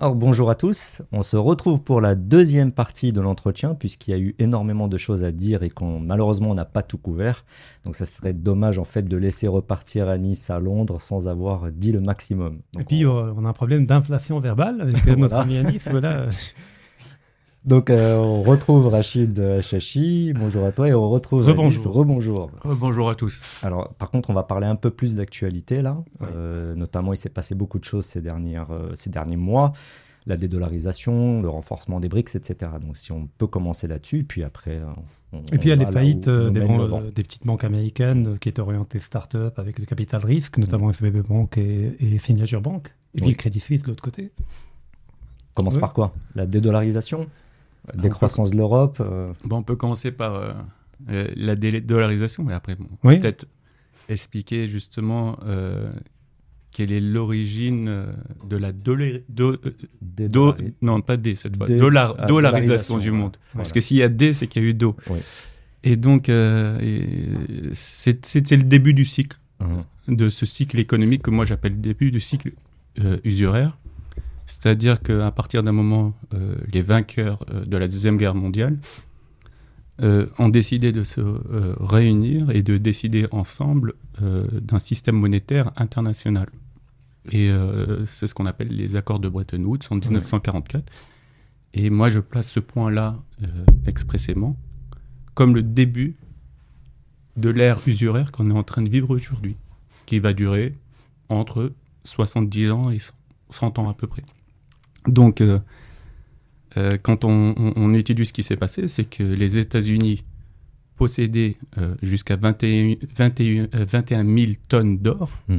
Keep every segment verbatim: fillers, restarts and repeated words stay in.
Alors bonjour à tous, on se retrouve pour la deuxième partie de l'entretien puisqu'il y a eu énormément de choses à dire et qu'on malheureusement on n'a pas tout couvert. Donc ça serait dommage en fait de laisser repartir Anis à Londres sans avoir dit le maximum. Donc, et puis on... euh, on a un problème d'inflation verbale avec Voilà. notre ami Anis. Voilà. Donc euh, on retrouve Rachid Chachi, bonjour à toi, et on retrouve Anis, Rebonjour. rebonjour. Bonjour à tous. Alors par contre on va parler un peu plus d'actualité là, Ouais. euh, notamment il s'est passé beaucoup de choses ces, dernières, euh, ces derniers mois, la dédollarisation, le renforcement des BRICS, et cetera. Donc si on peut commencer là-dessus, puis après on, Et puis il y a on les va là faillites où euh, nous des, mène ban- le vent. euh, des petites banques américaines euh, qui étaient orientées start-up avec le capital risque, notamment S V B Bank et, et Signature Bank. Et puis Oui. le Crédit Suisse de l'autre côté. Commence Oui. par quoi? La dédollarisation, la décroissance de l'Europe. euh, Bon, on peut commencer par euh, euh, la dédollarisation, mais après, bon, Oui. peut-être expliquer justement euh, quelle est l'origine euh, de la dollar, do, euh, do- dédollari- non pas D cette fois, Dé- dollar, ah, dollarisation dollarisation, du ouais. monde. Voilà. Parce que s'il y a D, c'est qu'il y a eu Do. Oui. Et donc, euh, et c'est, c'est, c'est le début du cycle, Mhm. de ce cycle économique que moi j'appelle le début du cycle euh, usuraire. C'est-à-dire qu'à partir d'un moment, euh, les vainqueurs euh, de la Deuxième Guerre mondiale euh, ont décidé de se euh, réunir et de décider ensemble euh, d'un système monétaire international. Et euh, c'est ce qu'on appelle les accords de Bretton Woods en dix-neuf cent quarante-quatre. Et moi, je place ce point-là euh, expressément comme le début de l'ère usuraire qu'on est en train de vivre aujourd'hui, qui va durer entre soixante-dix ans et cent ans à peu près. Donc, euh, euh, quand on, on, on étudie ce qui s'est passé, c'est que les États-Unis possédaient euh, jusqu'à vingt et un, vingt et un, euh, vingt et un mille tonnes d'or, Mm.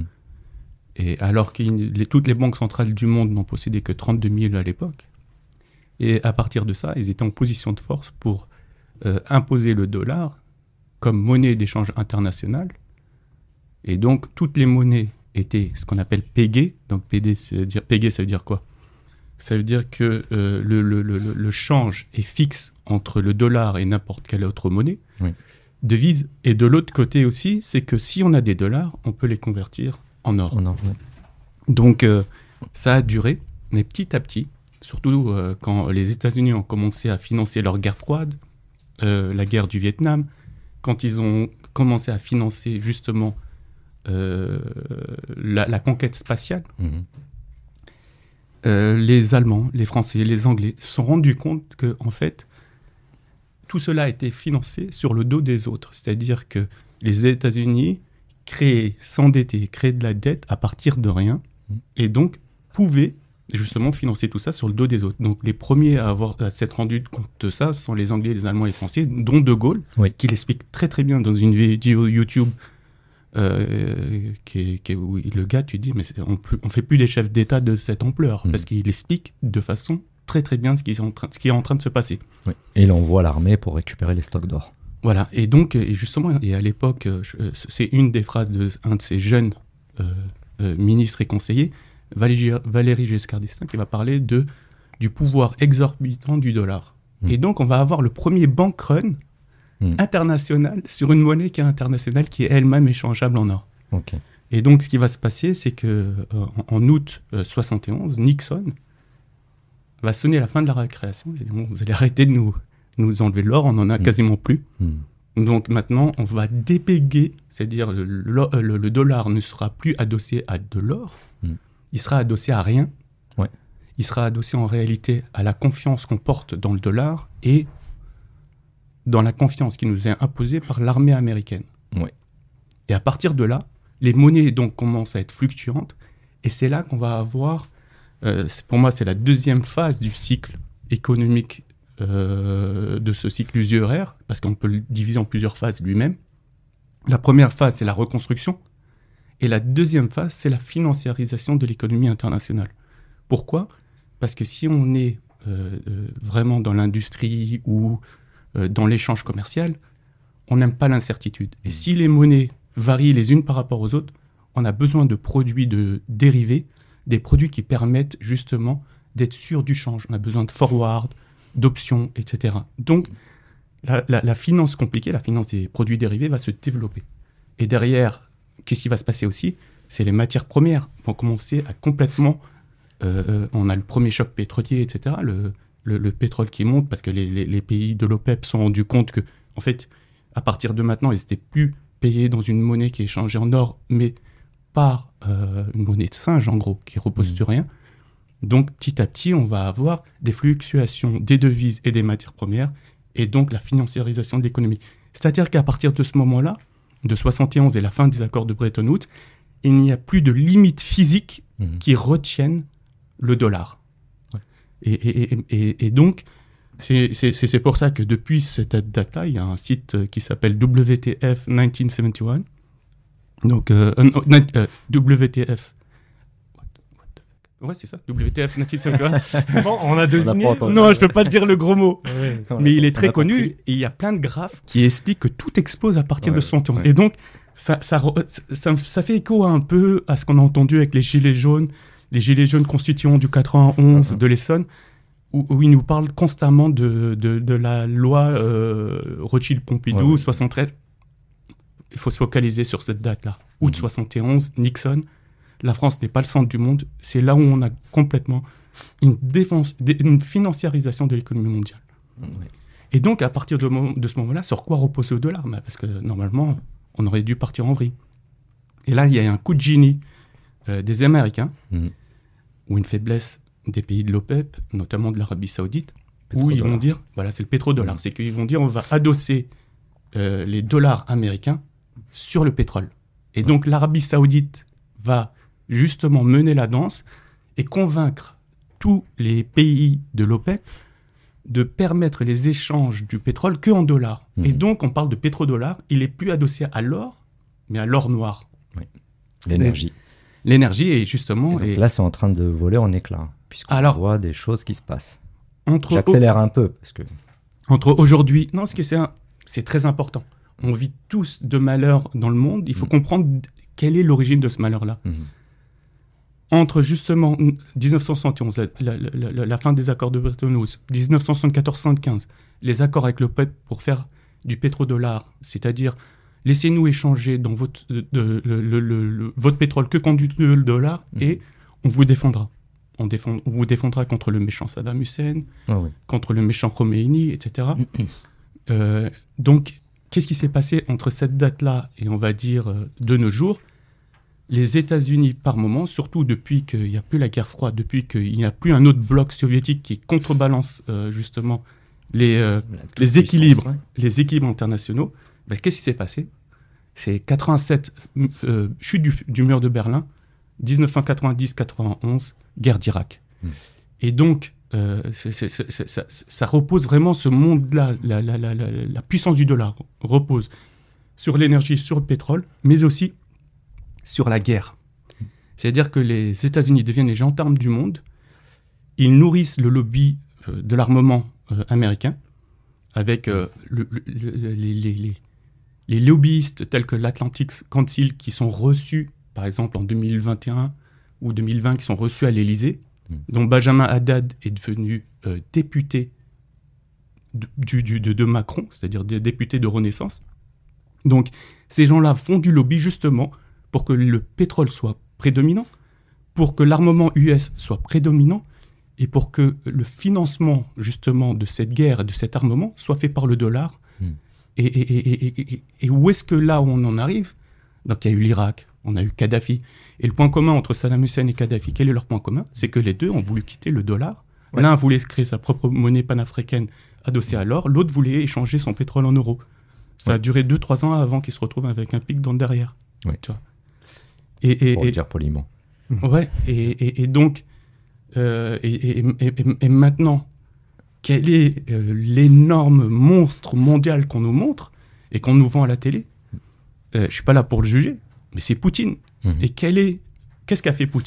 et alors que les, toutes les banques centrales du monde n'en possédaient que trente-deux mille à l'époque. Et à partir de ça, ils étaient en position de force pour euh, imposer le dollar comme monnaie d'échange internationale. Et donc, toutes les monnaies étaient ce qu'on appelle pégées. Donc, P D, ça veut dire, pégées, ça veut dire quoi? Ça veut dire que euh, le, le, le, le change est fixe entre le dollar et n'importe quelle autre monnaie. Oui. Devise. Et de l'autre côté aussi, c'est que si on a des dollars, on peut les convertir en or. On en ouais. Donc, euh, ça a duré, mais petit à petit, surtout euh, quand les États-Unis ont commencé à financer leur guerre froide, euh, la guerre du Vietnam, quand ils ont commencé à financer justement euh, la, la conquête spatiale, Mhm. euh, les Allemands, les Français, les Anglais se sont rendus compte que, en fait, tout cela a été financé sur le dos des autres. C'est-à-dire que les États-Unis créaient, s'endettaient, créaient de la dette à partir de rien, Mhm. et donc pouvaient justement financer tout ça sur le dos des autres. Donc les premiers à, avoir, à s'être rendus compte de ça sont les Anglais, les Allemands et les Français, dont De Gaulle, Oui. qui l'explique très très bien dans une vidéo YouTube. Euh, qui est, qui est, où le gars, tu dis, mais c'est- on ne fait plus des chefs d'État de cette ampleur, Mhm. parce qu'il explique de façon très très bien ce qui est en train, ce qui est en train de se passer. Oui. Et il envoie l'armée pour récupérer les stocks d'or. Voilà, et donc, et justement, et à l'époque, euh, je- euh, c'est une des phrases d'un de, de ces jeunes euh, euh, ministres et conseillers, Valéry, Valéry Giscard d'Estaing, qui va parler de, du pouvoir exorbitant du dollar. Mm. Et donc, on va avoir le premier bank run Mm. international sur une monnaie qui est internationale, qui est elle-même échangeable en or. Ok. Et donc, ce qui va se passer, c'est que euh, en, en août euh, soixante et onze, Nixon va sonner la fin de la récréation. Il dit, bon, vous allez arrêter de nous, nous enlever de l'or, on n'en a Mm. quasiment plus. Mm. Donc maintenant, on va dépéguer, c'est-à-dire le, le, le, le dollar ne sera plus adossé à de l'or, Mm. il sera adossé à rien. Ouais. Il sera adossé en réalité à la confiance qu'on porte dans le dollar et dans la confiance qui nous est imposée par l'armée américaine. Ouais. Et à partir de là, les monnaies donc commencent à être fluctuantes et c'est là qu'on va avoir, euh, c'est- pour moi c'est la deuxième phase du cycle économique euh, de ce cycle usuraire, parce qu'on peut le diviser en plusieurs phases lui-même. La première phase, c'est la reconstruction, et la deuxième phase, c'est la financiarisation de l'économie internationale. Pourquoi ? Parce que si on est euh, euh, vraiment dans l'industrie ou euh, dans l'échange commercial, on n'aime pas l'incertitude. Et si les monnaies varient les unes par rapport aux autres, on a besoin de produits de dérivés, des produits qui permettent justement d'être sûr du change. On a besoin de forward, d'options, et cetera. Donc, la, la, la finance compliquée, la finance des produits dérivés va se développer. Et derrière, qu'est-ce qui va se passer aussi ? C'est les matières premières vont commencer à complètement euh, on a le premier choc pétrolier, et cetera. Le, le, le pétrole qui monte parce que les, les, les pays de l'OPEP se sont rendus compte que, en fait, à partir de maintenant, ils n'étaient plus payés dans une monnaie qui est échangée en or, mais par euh, une monnaie de singe, en gros, qui repose mmh. sur rien. Donc, petit à petit, on va avoir des fluctuations des devises et des matières premières, et donc la financiarisation de l'économie. C'est-à-dire qu'à partir de ce moment-là, de soixante et onze et la fin des accords de Bretton Woods, il n'y a plus de limites physiques mmh. qui retiennent le dollar. Ouais. Et, et, et, et, et donc, c'est, c'est, c'est pour ça que depuis cette date-là, il y a un site qui s'appelle W T F mille neuf cent soixante et un. Donc, euh, euh, W T F. Ouais, c'est ça, W T F mille neuf cent soixante et un. Bon, on a deviné. On a non, je ne peux pas te dire le gros mot. Ouais, ouais, mais il est très connu compris. Et il y a plein de graphes qui expliquent que tout explose à partir ouais, de soixante et onze. Ouais. Et donc, ça, ça, ça, ça fait écho un peu à ce qu'on a entendu avec les Gilets jaunes, les Gilets jaunes constituants du quatre-vingt-onze uh-huh. de l'Essonne, où, où ils nous parlent constamment de, de, de la loi euh, Rothschild-Pompidou, ouais, ouais. soixante-treize. Il faut se focaliser sur cette date-là. Août mmh. soixante et onze, Nixon. La France n'est pas le centre du monde. C'est là où on a complètement une, défense, une financiarisation de l'économie mondiale. Mmh. Et donc, à partir de, de ce moment-là, sur quoi repose le dollar ? Parce que normalement, on aurait dû partir en vrille. Et là, il y a un coup de génie euh, des Américains, mmh. ou une faiblesse des pays de l'OPEP, notamment de l'Arabie Saoudite, où ils vont dire, voilà, c'est le pétrodollar, mmh. c'est qu'ils vont dire, on va adosser euh, les dollars américains sur le pétrole. Et donc, l'Arabie Saoudite va justement mener la danse et convaincre tous les pays de l'OPEP de permettre les échanges du pétrole qu'en dollars. Mmh. Et donc, on parle de pétrodollar, il n'est plus adossé à l'or, mais à l'or noir. Oui. L'énergie. Et, l'énergie est justement... Et donc et... là, c'est en train de voler en éclats, puisqu'on Alors, voit des choses qui se passent. Entre J'accélère au... un peu, parce que... Entre aujourd'hui... Non, parce que c'est, un... c'est très important. On vit tous de malheur dans le monde. Il faut mmh. comprendre quelle est l'origine de ce malheur-là. Mmh. Entre justement dix-neuf cent soixante et onze, la, la, la, la fin des accords de Bretton Woods, dix-neuf cent soixante-quatorze soixante-quinze, les accords avec l'OPEP pour faire du pétrodollar, c'est-à-dire laissez-nous échanger dans votre, de, de, le, le, le, le, votre pétrole que contre le dollar mmh. et on vous défendra. On, défend, on vous défendra contre le méchant Saddam Hussein, oh oui. contre le méchant Khomeini, et cetera. Mmh. Euh, donc, qu'est-ce qui s'est passé entre cette date-là et on va dire euh, de nos jours ? Les États-Unis, par moment, surtout depuis qu'il n'y a plus la guerre froide, depuis qu'il n'y a plus un autre bloc soviétique qui contrebalance euh, justement les, euh, les, équilibres, ouais. les équilibres internationaux, ben, qu'est-ce qui s'est passé ? C'est quatre-vingt-sept, euh, chute du, du mur de Berlin, dix-neuf cent quatre-vingt-dix quatre-vingt-onze, guerre d'Irak. Mmh. Et donc, euh, c'est, c'est, c'est, c'est, ça, ça repose vraiment, ce monde-là, la, la, la, la, la puissance du dollar repose sur l'énergie, sur le pétrole, mais aussi sur la guerre. C'est-à-dire que les États-Unis deviennent les gendarmes du monde, ils nourrissent le lobby euh, de l'armement euh, américain, avec euh, le, le, le, les, les, les, les lobbyistes tels que l'Atlantic Council qui sont reçus, par exemple en deux mille vingt et un ou deux mille vingt, qui sont reçus à l'Élysée, mmh. dont Benjamin Haddad est devenu euh, député de, du, du, de, de Macron, c'est-à-dire des députés de Renaissance. Donc ces gens-là font du lobby justement pour que le pétrole soit prédominant, pour que l'armement U S soit prédominant, et pour que le financement, justement, de cette guerre et de cet armement soit fait par le dollar. Mm. Et, et, et, et, et où est-ce que là où on en arrive ? Donc, il y a eu l'Irak, on a eu Kadhafi. Et le point commun entre Saddam Hussein et Kadhafi, quel est leur point commun ? C'est que les deux ont voulu quitter le dollar. Ouais. L'un voulait créer sa propre monnaie panafricaine adossée à l'or, l'autre voulait échanger son pétrole en euros. Ça ouais. a duré deux trois ans avant qu'ils se retrouvent avec un pic dans le derrière. Ouais. Tu vois. Et, et, pour le et, dire poliment. Ouais, et, et, et donc, euh, et, et, et, et maintenant, quel est euh, l'énorme monstre mondial qu'on nous montre et qu'on nous vend à la télé ? euh, Je ne suis pas là pour le juger, mais c'est Poutine. Mmh. Et quel est, qu'est-ce qu'a fait Poutine ?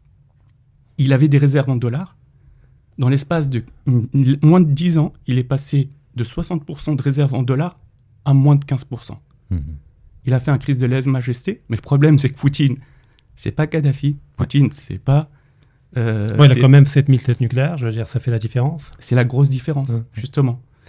Il avait des réserves en dollars. Dans l'espace de moins de dix ans, il est passé de soixante pour cent de réserves en dollars à moins de quinze pour cent. Mmh. Il a fait un crise de lèse-majesté, mais le problème, c'est que Poutine, c'est pas Kadhafi. Poutine, ouais. c'est pas... Euh, ouais, il a quand même sept mille têtes nucléaires, je veux dire, ça fait la différence. C'est la grosse différence, ouais. justement.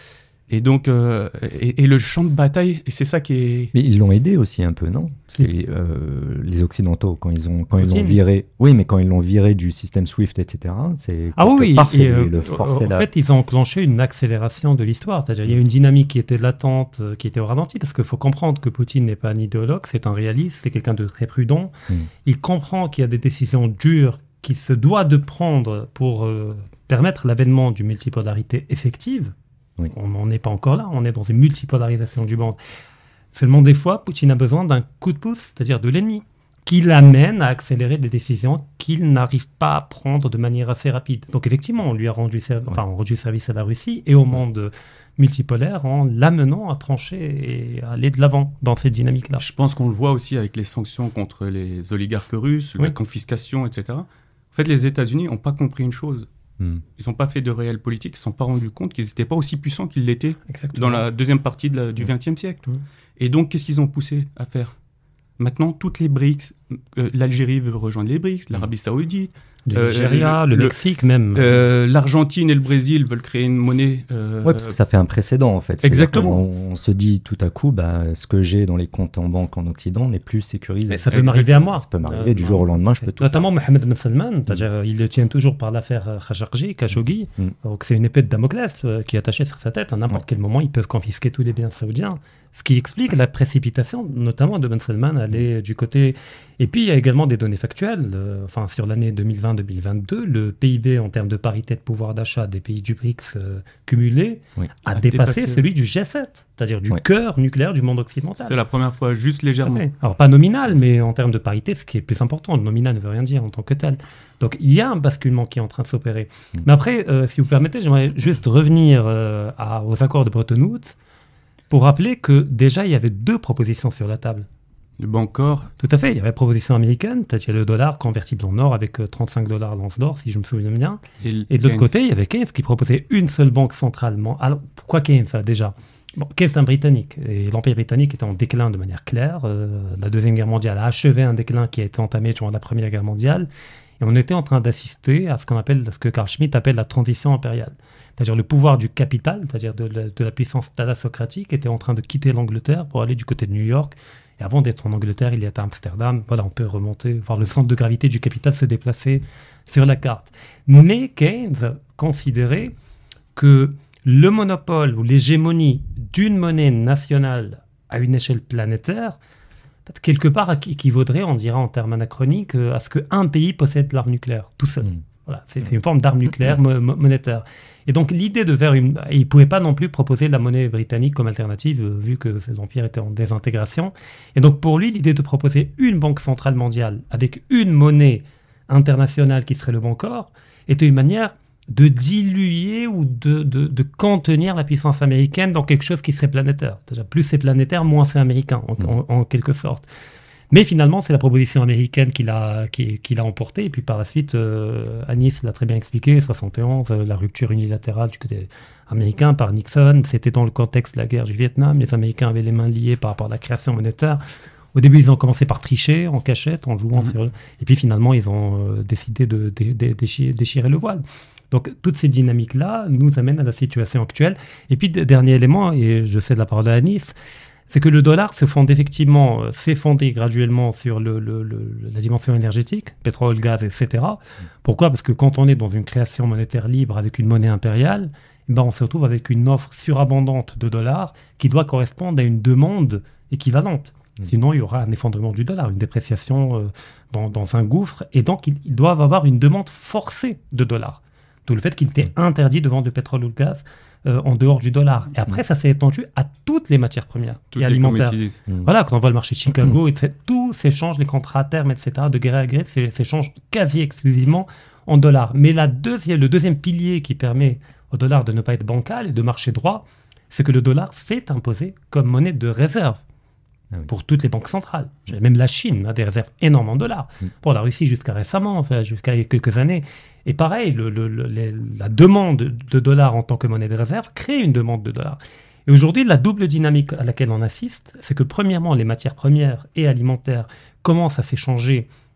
Et donc, euh, et, et le champ de bataille, et c'est ça qui est... Mais ils l'ont aidé aussi un peu, non? Parce que euh, les Occidentaux, quand ils ont, quand ils l'ont Poutine. viré, oui, mais quand ils l'ont viré du système SWIFT, et cetera, c'est Ah quelque oui, part, c'est et, euh, le forcer en la... fait, ils ont enclenché une accélération de l'histoire. C'est-à-dire, il y a une dynamique qui était latente, euh, qui était au ralenti, parce qu'il faut comprendre que Poutine n'est pas un idéologue, c'est un réaliste, c'est quelqu'un de très prudent. Mm. Il comprend qu'il y a des décisions dures qu'il se doit de prendre pour euh, permettre l'avènement d'une multipolarité effective. Oui. On n'en est pas encore là, on est dans une multipolarisation du monde. Seulement, des fois, Poutine a besoin d'un coup de pouce, c'est-à-dire de l'ennemi, qui l'amène à accélérer des décisions qu'il n'arrive pas à prendre de manière assez rapide. Donc, effectivement, on lui a rendu, ser- enfin, on a rendu service à la Russie et au monde multipolaire en l'amenant à trancher et à aller de l'avant dans cette dynamique-là. Je pense qu'on le voit aussi avec les sanctions contre les oligarques russes, Oui. la confiscation, et cetera. En fait, les États-Unis n'ont pas compris une chose. Mm. Ils n'ont pas fait de réelle politique, ils ne se sont pas rendus compte qu'ils n'étaient pas aussi puissants qu'ils l'étaient Exactement. dans la deuxième partie de la- du vingtième siècle. Mm. Et donc, qu'est-ce qu'ils ont poussé à faire? Maintenant, toutes les BRICS, euh, l'Algérie veut rejoindre les BRICS, l'Arabie Saoudite, Le euh, Nigeria, le, le- Mexique même. euh, l'Argentine et le Brésil veulent créer une monnaie. euh, Ouais, parce que ça fait un précédent en fait. C'est-à-dire Exactement. qu'on- On, se dit tout à coup, bah, ce que j'ai dans les comptes en banque en Occident n'est plus sécurisé. Mais ça peut Exactement. m'arriver à moi. Ça peut m'arriver du Euh, jour au lendemain, je peux tout. Notamment Mohamed Ben Salman, c'est-à-dire, il le tient toujours par l'affaire euh, Khashoggi, Khashoggi. Mm. Donc c'est une épée de Damoclès euh, qui est attachée sur sa tête. À n'importe Ouais. quel moment, ils peuvent confisquer tous les biens saoudiens. Ce qui explique la précipitation, notamment de Ben Salman, à aller du côté. Et puis il y a également des données factuelles. Euh, enfin, sur l'année deux mille vingt deux mille vingt-deux, le P I B en termes de parité de pouvoir d'achat des pays du BRICS euh, cumulés Oui. a, A dépassé dépassé. celui du G sept, c'est-à-dire du Ouais. cœur nucléaire du monde occidental. C'est la première fois, juste Tout à légèrement. fait. Alors, pas nominal, mais en termes de parité, ce qui est le plus important. Le nominal ne veut rien dire en tant que tel. Donc, il y a un basculement qui est en train de s'opérer. Mm. Mais après, euh, si vous permettez, j'aimerais juste revenir euh, à- aux accords de Bretton Woods pour rappeler que déjà, il y avait deux propositions sur la table. Le Bancor, Tout à fait. Il y avait la proposition américaine, c'est-à-dire le dollar convertible en or avec euh, trente-cinq dollars l'once d'or, si je me souviens bien. et, le Et de l'autre Keynes. côté, il y avait Keynes qui proposait une seule banque centralement. Alors, pourquoi Keynes, ça, déjà? Bon, Keynes, c'est un Britannique. Et l'Empire britannique était en déclin de manière claire. Euh, la Deuxième Guerre mondiale a achevé un déclin qui a été entamé durant la Première Guerre mondiale. Et on était en train d'assister à ce qu'on appelle, ce que Carl Schmitt appelle la transition impériale. C'est-à-dire le pouvoir du capital, c'est-à-dire de la, de la puissance thalassocratique, était en train de quitter l'Angleterre pour aller du côté de New York. Et avant d'être en Angleterre, il était à Amsterdam. Voilà, on peut remonter, voir le centre de gravité du capital se déplacer sur la carte. Mais Keynes considérait que le monopole ou l'hégémonie d'une monnaie nationale à une échelle planétaire, peut-être quelque part équivaudrait, on dirait en termes anachroniques, à ce qu'un pays possède l'arme nucléaire, tout seul. Mm. Voilà, c'est c'est une forme d'arme nucléaire mo- mo- monétaire. Et donc l'idée de faire une... Il ne pouvait pas non plus proposer la monnaie britannique comme alternative, euh, vu que l'Empire était en désintégration. Et donc pour lui, l'idée de proposer une banque centrale mondiale avec une monnaie internationale qui serait le Bancor était une manière de diluer ou de, de, de contenir la puissance américaine dans quelque chose qui serait planétaire. Déjà, plus c'est planétaire, moins c'est américain, en, en- en quelque sorte. Mais finalement, c'est la proposition américaine qui l'a qui, qui l'a emporté. Et puis par la suite, euh, Anis l'a très bien expliqué, soixante et onze, euh, la rupture unilatérale du côté américain par Nixon. C'était dans le contexte de la guerre du Vietnam. Les Américains avaient les mains liées par rapport à la création monétaire. Au début, ils ont commencé par tricher en cachette, en jouant Mhm. sur... le- Et puis finalement, ils ont euh, décidé de, de- de- déchirer, déchirer le voile. Donc toutes ces dynamiques-là nous amènent à la situation actuelle. Et puis, d- dernier élément, et je cède la parole à Anis, c'est que le dollar se fonde effectivement, euh, s'est fondé graduellement sur le, le- le- la dimension énergétique, pétrole, gaz, et cetera. Pourquoi? Parce que quand on est dans une création monétaire libre avec une monnaie impériale, eh ben on se retrouve avec une offre surabondante de dollars qui doit correspondre à une demande équivalente. Mmh. Sinon, il y aura un effondrement du dollar, une dépréciation euh, dans, dans un gouffre. Et donc, ils, ils doivent avoir une demande forcée de dollars. D'où le fait qu'il était interdit de vendre du pétrole ou du gaz euh, en dehors du dollar. Et après, ça s'est étendu à toutes les matières premières toutes et les alimentaires. commodities. Mm. Voilà, quand on voit le marché de Chicago, et cetera, tout s'échange, les contrats à terme, et cetera, de gré à gré, c'est- s'échangent quasi exclusivement en dollars. Mais la deuxième, le deuxième pilier qui permet au dollar de ne pas être bancal et de marcher droit, c'est que le dollar s'est imposé comme monnaie de réserve Ah oui. pour toutes les banques centrales. Même la Chine a des réserves énormes en dollars. Mm. Pour la Russie, jusqu'à récemment, enfin, jusqu'à il y a quelques années. Et pareil, le- le- le- les- la demande de dollars en tant que monnaie de réserve crée une demande de dollars. Et aujourd'hui, la double dynamique à laquelle on assiste, c'est que premièrement, les matières premières et alimentaires commencent à s'échanger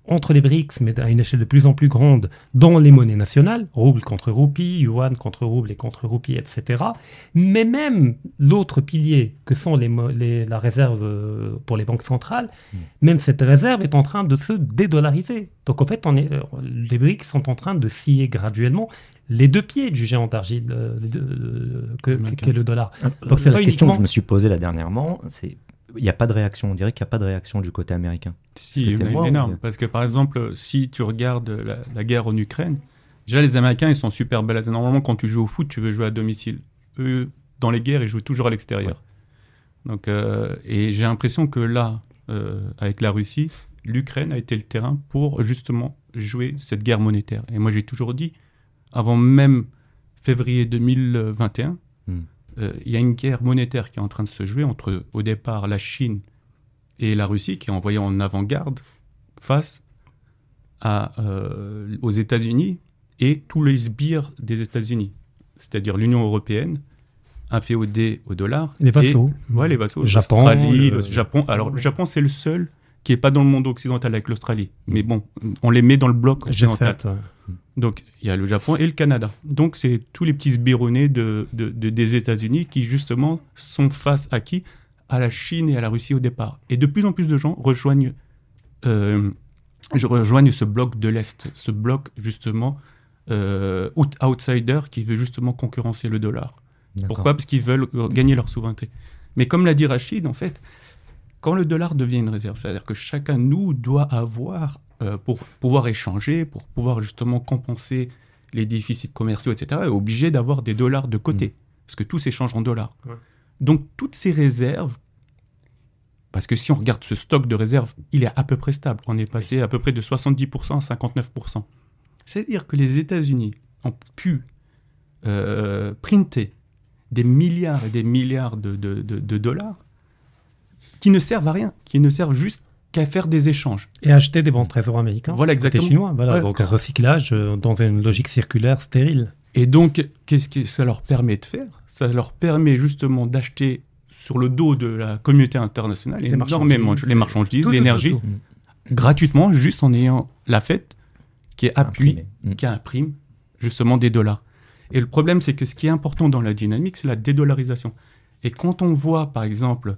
entre les BRICS, mais à une échelle de plus en plus grande, dans les monnaies nationales, rouble contre roupie, yuan contre rouble et contre roupie, et cetera. Mais même l'autre pilier que sont les, les, la réserve euh, pour les banques centrales, mmh. même cette réserve est en train de se dédollariser. Donc en fait, on est, euh, les BRICS sont en train de scier graduellement les deux pieds du géant d'argile euh, euh, que, que, qu'est le dollar. Donc c'est la question uniquement... que je me suis posée là dernièrement, c'est il n'y a pas de réaction, on dirait qu'il n'y a pas de réaction du côté américain. Si, c'est moi, énorme, ou... parce que par exemple, si tu regardes la, la guerre en Ukraine, déjà les Américains, ils sont super blasés. Normalement, quand tu joues au foot, tu veux jouer à domicile. Eux, dans les guerres, ils jouent toujours à l'extérieur. Ouais. Donc, euh, et j'ai l'impression que là, euh, avec la Russie, l'Ukraine a été le terrain pour justement jouer cette guerre monétaire. Et moi, j'ai toujours dit, avant même février deux mille vingt et un, hmm. Euh, il y a une guerre monétaire qui est en train de se jouer entre, au départ, la Chine et la Russie, qui est envoyée en avant-garde face à, euh, aux États-Unis et tous les sbires des États-Unis, c'est-à-dire l'Union européenne, inféodée au dollar. Les vassaux. Et, ouais, les vassaux. Japon, l'Australie, le... le Japon. Alors, le Japon, c'est le seul qui n'est pas dans le monde occidental avec l'Australie. Mais bon, on les met dans le bloc occidental. Fait, ouais. Donc, il y a le Japon et le Canada. Donc, c'est tous les petits sbironnés de, de, de, des États-Unis qui, justement, sont face à qui ? À la Chine et à la Russie au départ. Et de plus en plus de gens rejoignent, euh, rejoignent ce bloc de l'Est, ce bloc, justement, euh, outsider qui veut justement concurrencer le dollar. D'accord. Pourquoi ? Parce qu'ils veulent gagner leur souveraineté. Mais comme l'a dit Rachid, en fait, quand le dollar devient une réserve, c'est-à-dire que chacun de nous doit avoir... Euh, pour pouvoir échanger, pour pouvoir justement compenser les déficits commerciaux, et cetera, est obligé d'avoir des dollars de côté, mmh. parce que tout s'échange en dollars. Ouais. Donc, toutes ces réserves, parce que si on regarde ce stock de réserves, il est à peu près stable. On est passé à peu près de soixante-dix pour cent à cinquante-neuf pour cent. C'est-à-dire que les États-Unis ont pu euh, printer des milliards et des milliards de, de, de, de dollars qui ne servent à rien, qui ne servent juste qu'à faire des échanges. Et acheter des bons trésors américains. Voilà, exactement. Côté chinois. Voilà, ouais. Donc un recyclage euh, dans une logique circulaire stérile. Et donc, qu'est-ce que ça leur permet de faire ? Ça leur permet justement d'acheter sur le dos de la communauté internationale les énormément les marchandises, tout, l'énergie, tout, tout, tout. gratuitement, juste en ayant la Fed qui appuie, mmh. qui imprime justement des dollars. Et le problème, c'est que ce qui est important dans la dynamique, c'est la dédollarisation. Et quand on voit, par exemple...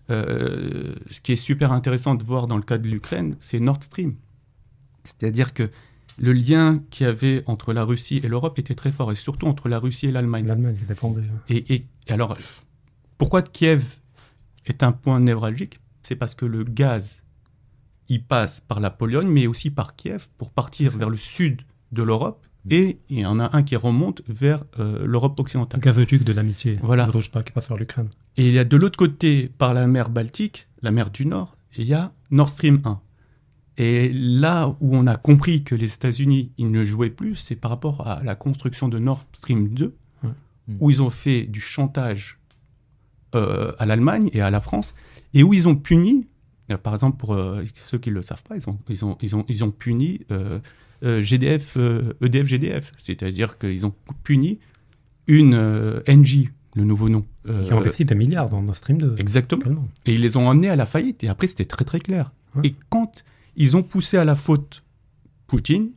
Euh, ce qui est super intéressant de voir dans le cas de l'Ukraine, c'est Nord Stream. C'est-à-dire que le lien qu'il y avait entre la Russie et l'Europe était très fort, et surtout entre la Russie et l'Allemagne. L'Allemagne dépendait. Et, et, et alors, pourquoi Kiev est un point névralgique ? C'est parce que le gaz, il passe par la Pologne, mais aussi par Kiev, pour partir vers le sud de l'Europe, et il y en a un qui remonte vers euh, l'Europe occidentale. Le gazoduc de l'amitié, voilà. Le Druzhba qui passe vers l'Ukraine. Et il y a de l'autre côté, par la mer Baltique, la mer du Nord, il y a Nord Stream un. Et là où on a compris que les États-Unis ils ne jouaient plus, c'est par rapport à la construction de Nord Stream deux, ouais. où ils ont fait du chantage euh, à l'Allemagne et à la France, et où ils ont puni, par exemple, pour euh, ceux qui ne le savent pas, ils ont, ils ont, ils ont, ils ont puni... Euh, Euh, G D F, euh, E D F G D F, c'est-à-dire qu'ils ont puni une euh, Engie, le nouveau nom. Euh, qui ont investi des milliards dans Nord Stream deux. Exactement. Également. Et ils les ont emmenés à la faillite. Et après, c'était très très clair. Ouais. Et quand ils ont poussé à la faute Poutine,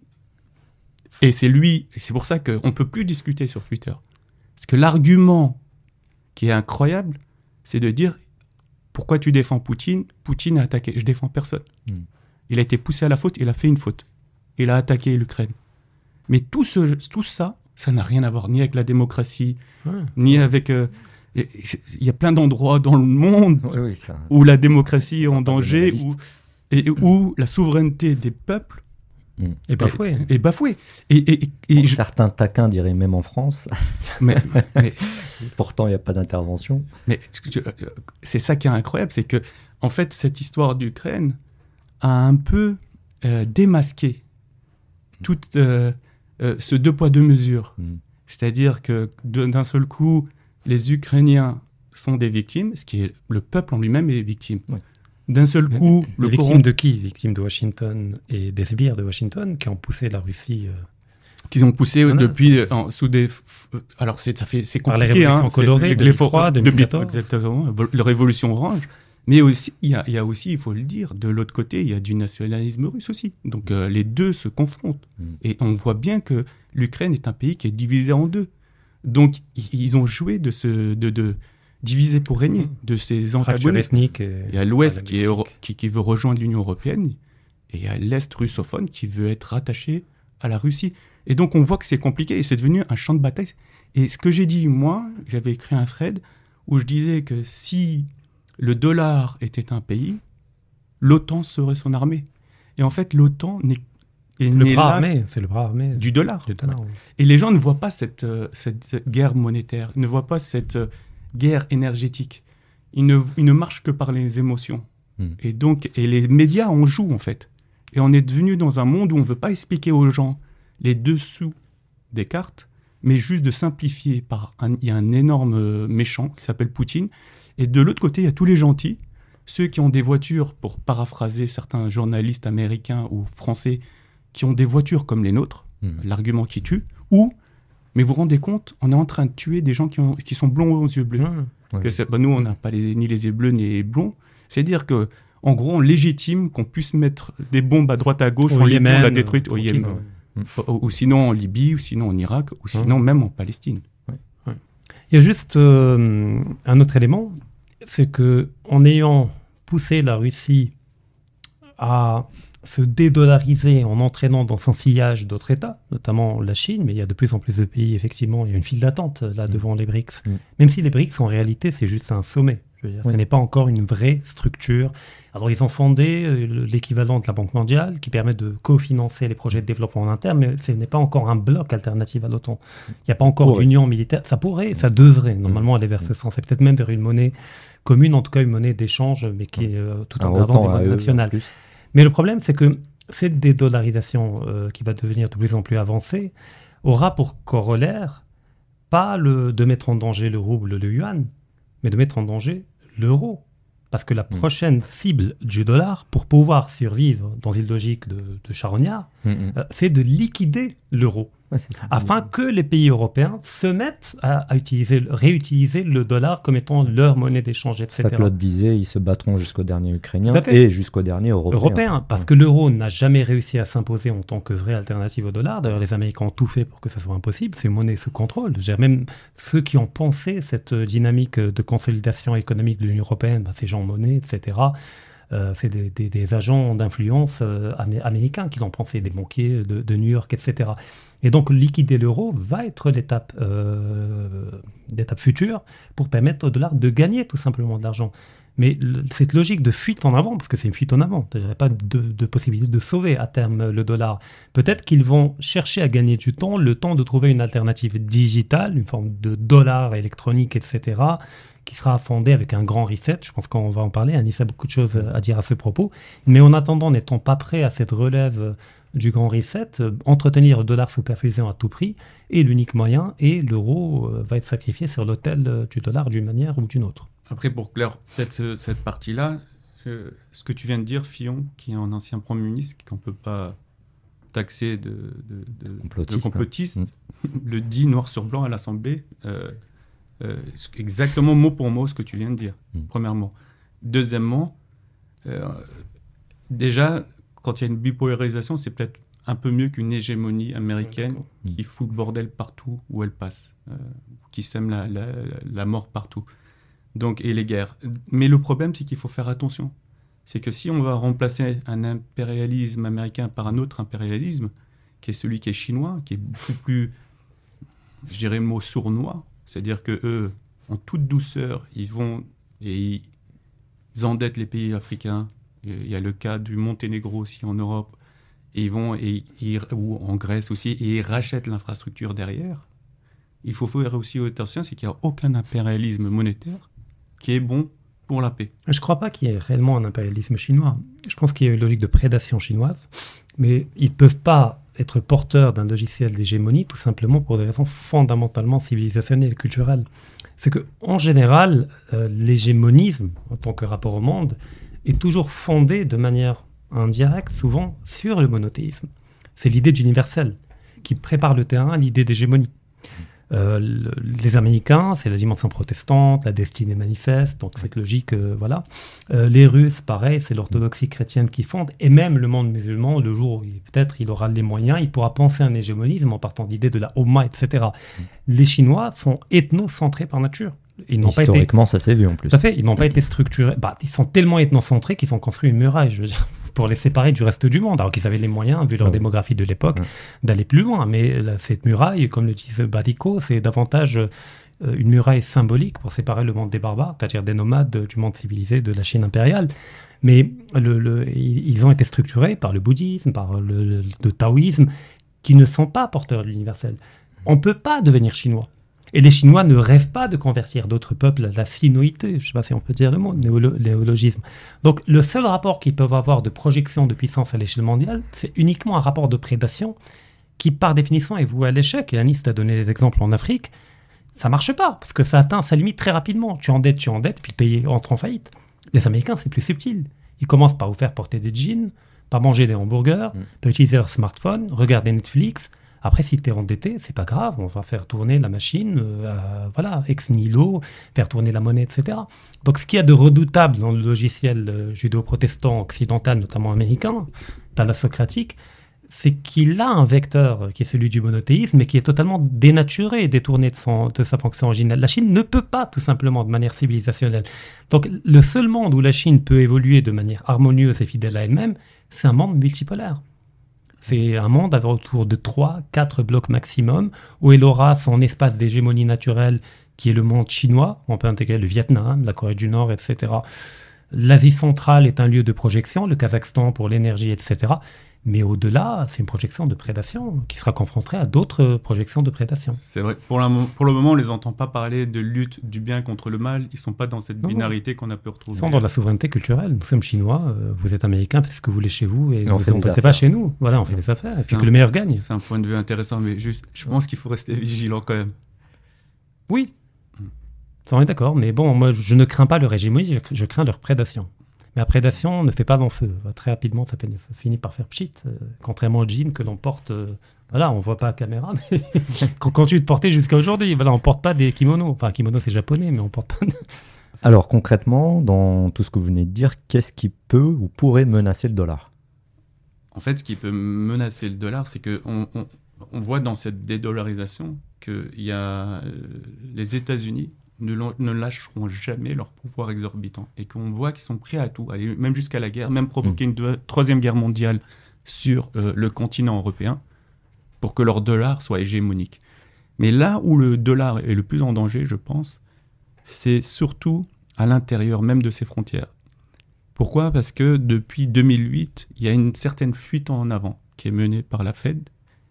et c'est lui, et c'est pour ça qu'on ne peut plus discuter sur Twitter. Parce que l'argument qui est incroyable, c'est de dire pourquoi tu défends Poutine ? Poutine a attaqué. Je défends personne. Mm. Il a été poussé à la faute, il a fait une faute. Il a attaqué l'Ukraine. Mais tout, ce, tout ça, ça n'a rien à voir ni avec la démocratie, ouais. ni avec... Il euh, y a plein d'endroits dans le monde oui, oui, ça... où la démocratie est en danger, où, et où la souveraineté des peuples mmh. est bafouée. Est, est bafouée. Et, et, et, et je... Certains taquins diraient même en France. mais, mais... Pourtant, il n'y a pas d'intervention. Mais c'est ça qui est incroyable, c'est que, en fait, cette histoire d'Ukraine a un peu euh, démasqué tout euh, euh, ce deux poids, deux mesures. Mmh. C'est-à-dire que de, d'un seul coup, les Ukrainiens sont des victimes, ce qui est le peuple en lui-même est victime. Oui. D'un seul coup... Les le victimes courant... de qui ? Victimes de Washington et des sbires de Washington qui ont poussé la Russie... Euh... Qu'ils ont poussé voilà. depuis... Euh, en, sous des... Alors, c'est, ça fait, c'est compliqué. Par les révolutions hein, colorées, les, deux mille trois, deux mille quatorze. Exactement, la révolution orange. Mais aussi, il y a, il y a aussi, il faut le dire, de l'autre côté, il y a du nationalisme russe aussi. Donc euh, les deux se confrontent. Mm. Et on voit bien que l'Ukraine est un pays qui est divisé en deux. Donc ils ont joué de ce... De, de, divisé pour régner, de ces antagonismes. Il y a l'Ouest qui, est, qui, qui veut rejoindre l'Union européenne, et il y a l'Est russophone qui veut être rattaché à la Russie. Et donc on voit que c'est compliqué, et c'est devenu un champ de bataille. Et ce que j'ai dit, moi, j'avais écrit un thread où je disais que si le dollar était un pays, l'OTAN serait son armée. Et en fait, l'OTAN n'est, est le n'est bras là armé, c'est le bras armé du dollar. Du dollar oui. Et les gens ne voient pas cette, euh, cette guerre monétaire, ne voient pas cette... Euh, guerre énergétique. Il ne, il ne marche que par les émotions. Mm. Et donc, et les médias en jouent, en fait. Et on est devenu dans un monde où on ne veut pas expliquer aux gens les dessous des cartes, mais juste de simplifier par un... Il y a un énorme méchant qui s'appelle Poutine. Et de l'autre côté, il y a tous les gentils, ceux qui ont des voitures, pour paraphraser certains journalistes américains ou français, qui ont des voitures comme les nôtres, mm. l'argument qui tue, ou... Mais vous vous rendez compte, on est en train de tuer des gens qui, ont, qui sont blonds aux yeux bleus. Mmh, ouais. que bah, nous, on n'a pas les, ni les yeux bleus ni les blonds. C'est-à-dire qu'en gros, on légitime qu'on puisse mettre des bombes à droite à gauche en Libye, on l'a détruite au Yémen. Ouais. Ou, ou sinon en Libye, ou sinon en Irak, ou sinon mmh. même en Palestine. Ouais. Ouais. Il y a juste euh, un autre élément, c'est qu'en ayant poussé la Russie à... se dédollariser en entraînant dans son sillage d'autres États, notamment la Chine, mais il y a de plus en plus de pays, effectivement, il y a une file d'attente là mmh. devant les BRICS. Mmh. Même si les BRICS, en réalité, c'est juste un sommet. Je veux dire, oui. Ce n'est pas encore une vraie structure. Alors, ils ont fondé euh, l'équivalent de la Banque mondiale qui permet de cofinancer les projets de développement en interne, mais ce n'est pas encore un bloc alternatif à l'OTAN. Il n'y a pas encore d'union militaire. Ça pourrait, ça devrait normalement aller vers ce sens. C'est peut-être même vers une monnaie commune, en tout cas une monnaie d'échange, mais qui est euh, tout en gardant des monnaie nationales. Mais le problème, c'est que cette dédollarisation euh, qui va devenir de plus en plus avancée aura pour corollaire pas le, de mettre en danger le rouble, le yuan, mais de mettre en danger l'euro. Parce que la prochaine mmh. cible du dollar, pour pouvoir survivre dans une logique de, de charognard, mmh. euh, c'est de liquider l'euro. Ouais, c'est ça. Afin que les pays européens se mettent à, à utiliser, réutiliser le dollar comme étant leur monnaie d'échange, et cetera. Ça, Claude disait, ils se battront jusqu'au dernier Ukrainien et jusqu'au dernier Européen. Européen, parce ouais. que l'euro n'a jamais réussi à s'imposer en tant que vraie alternative au dollar. D'ailleurs, les Américains ont tout fait pour que ça soit impossible. C'est une monnaie sous contrôle. Même ceux qui ont pensé cette dynamique de consolidation économique de l'Union européenne, bah, ces gens monnaie, et cetera, Euh, c'est des, des, des agents d'influence euh, amé américains qui l'ont pensé, des banquiers de, de New York, et cetera. Et donc, liquider l'euro va être l'étape euh, l'étape future pour permettre au dollar de gagner tout simplement de l'argent. Mais le, cette logique de fuite en avant, parce que c'est une fuite en avant, il n'y a pas de, de possibilité de sauver à terme le dollar. Peut-être qu'ils vont chercher à gagner du temps, le temps de trouver une alternative digitale, une forme de dollar électronique, et cetera, qui sera fondée avec un grand reset. Je pense qu'on va en parler. Anis a beaucoup de choses à dire à ce propos. Mais en attendant, n'étant pas prêt à cette relève du grand reset, euh, entretenir le dollar sous perfusion à tout prix est l'unique moyen, et l'euro euh, va être sacrifié sur l'autel euh, du dollar d'une manière ou d'une autre. Après, pour clore peut-être ce, cette partie-là, euh, ce que tu viens de dire, Fillon, qui est un ancien Premier ministre, qu'on ne peut pas taxer de, de, de, de complotiste, mmh. le dit noir sur blanc à l'Assemblée, euh, euh, exactement mot pour mot ce que tu viens de dire, mmh. premièrement. Deuxièmement, euh, déjà, quand il y a une bipolarisation, c'est peut-être un peu mieux qu'une hégémonie américaine ouais, qui fout le bordel partout où elle passe, euh, qui sème la, la, la mort partout. Donc, et les guerres. Mais le problème, c'est qu'il faut faire attention. C'est que si on va remplacer un impérialisme américain par un autre impérialisme, qui est celui qui est chinois, qui est beaucoup plus, je dirais le mot sournois, c'est-à-dire qu'eux, en toute douceur, ils vont et ils endettent les pays africains. Il y a le cas du Monténégro aussi en Europe, et ils vont, et, et, ou en Grèce aussi, et ils rachètent l'infrastructure derrière. Il faut faire aussi attention, c'est qu'il n'y a aucun impérialisme monétaire qui est bon pour la paix. Je ne crois pas qu'il y ait réellement un impérialisme chinois. Je pense qu'il y a une logique de prédation chinoise, mais ils ne peuvent pas être porteurs d'un logiciel d'hégémonie, tout simplement pour des raisons fondamentalement civilisationnelles et culturelles. C'est qu'en général, euh, l'hégémonisme, en tant que rapport au monde, est toujours fondé de manière indirecte, souvent, sur le monothéisme. C'est l'idée d'universel qui prépare le terrain à l'idée d'hégémonie. Euh, le, les Américains, c'est la dimension protestante, la destinée manifeste, donc c'est logique, euh, voilà. Euh, les Russes, pareil, c'est l'orthodoxie chrétienne qui fonde, et même le monde musulman, le jour où il- peut-être il aura les moyens, il pourra penser un hégémonisme en partant d'idées de la Oumma, et cetera. Mm. Les Chinois sont ethnocentrés par nature. Ils n'ont pas été... Historiquement, ça s'est vu en plus. Tout à fait, ils n'ont pas été structurés. Bah, ils sont tellement ethnocentrés qu'ils ont construit une muraille, je veux dire, pour les séparer du reste du monde, alors qu'ils avaient les moyens, vu leur Ouais. démographie de l'époque, Ouais. d'aller plus loin. Mais là, cette muraille, comme le disait Badico, c'est davantage euh, une muraille symbolique pour séparer le monde des barbares, c'est-à-dire des nomades euh, du monde civilisé de la Chine impériale. Mais le, le, ils ils ont été structurés par le bouddhisme, par le, le, le taoïsme, qui ne sont pas porteurs de l'universel. On ne peut pas devenir chinois. Et les Chinois ne rêvent pas de convertir d'autres peuples à la sinoïté, je ne sais pas si on peut dire le mot, néolo- néologisme. Donc le seul rapport qu'ils peuvent avoir de projection de puissance à l'échelle mondiale, c'est uniquement un rapport de prédation qui, par définition, est voué à l'échec. Et Anis t'a donné des exemples en Afrique. Ça ne marche pas, parce que ça atteint sa limite très rapidement. Tu endettes, tu endettes, puis le pays entre en faillite. Les Américains, c'est plus subtil. Ils commencent par vous faire porter des jeans, par manger des hamburgers, Mm. par utiliser leur smartphone, regarder Netflix. Après, si tu es endetté, c'est pas grave, on va faire tourner la machine, euh, voilà, ex nihilo, faire tourner la monnaie, et cetera. Donc, ce qu'il y a de redoutable dans le logiciel euh, judéo-protestant occidental, notamment américain, thalasocratique, c'est qu'il a un vecteur euh, qui est celui du monothéisme, mais qui est totalement dénaturé et détourné de, son, de sa fonction originelle. La Chine ne peut pas, tout simplement, de manière civilisationnelle. Donc, le seul monde où la Chine peut évoluer de manière harmonieuse et fidèle à elle-même, c'est un monde multipolaire. C'est un monde avec autour de trois, quatre blocs maximum, où elle aura son espace d'hégémonie naturelle, qui est le monde chinois. On peut intégrer le Vietnam, la Corée du Nord, et cetera. L'Asie centrale est un lieu de projection, le Kazakhstan pour l'énergie, et cetera. Mais au-delà, c'est une projection de prédation qui sera confrontée à d'autres projections de prédation. C'est vrai. Pour, la, pour le moment, on ne les entend pas parler de lutte du bien contre le mal. Ils ne sont pas dans cette Non, binarité qu'on a pu retrouver. Ils sont dans la souveraineté culturelle. Nous sommes chinois, euh, vous êtes américains, faites ce que vous voulez chez vous, et, Et on vous fait des n'embêtez affaires. pas chez nous. Voilà, on fait des affaires, et C'est puis un- que le meilleur gagne. C'est un point de vue intéressant, mais juste, je pense qu'il faut rester vigilant quand même. Oui, on est d'accord, mais bon, moi je ne crains pas leur hégémonie, je, je crains leur prédation. Mais la prédation ne fait pas long feu. Très rapidement, ça fait- finit par faire pchit, euh, contrairement au jean que l'on porte. euh, voilà, on ne voit pas à caméra, mais qu'on continue de porter jusqu'à aujourd'hui. Voilà, on ne porte pas des kimonos. Enfin, kimono c'est japonais, mais on ne porte pas. De... Alors concrètement, dans tout ce que vous venez de dire, qu'est-ce qui peut ou pourrait menacer le dollar? En fait, ce qui peut menacer le dollar, c'est qu'on on, on voit dans cette dédollarisation qu'il y a euh, les États-Unis ne, l'on- ne lâcheront jamais leur pouvoir exorbitant et qu'on voit qu'ils sont prêts à tout, aller même jusqu'à la guerre, même provoquer une deux- troisième guerre mondiale sur euh, le continent européen pour que leur dollar soit hégémonique. Mais là où le dollar est le plus en danger, je pense, c'est surtout à l'intérieur même de ses frontières. Pourquoi ? Parce que depuis deux mille huit, il y a une certaine fuite en avant qui est menée par la Fed.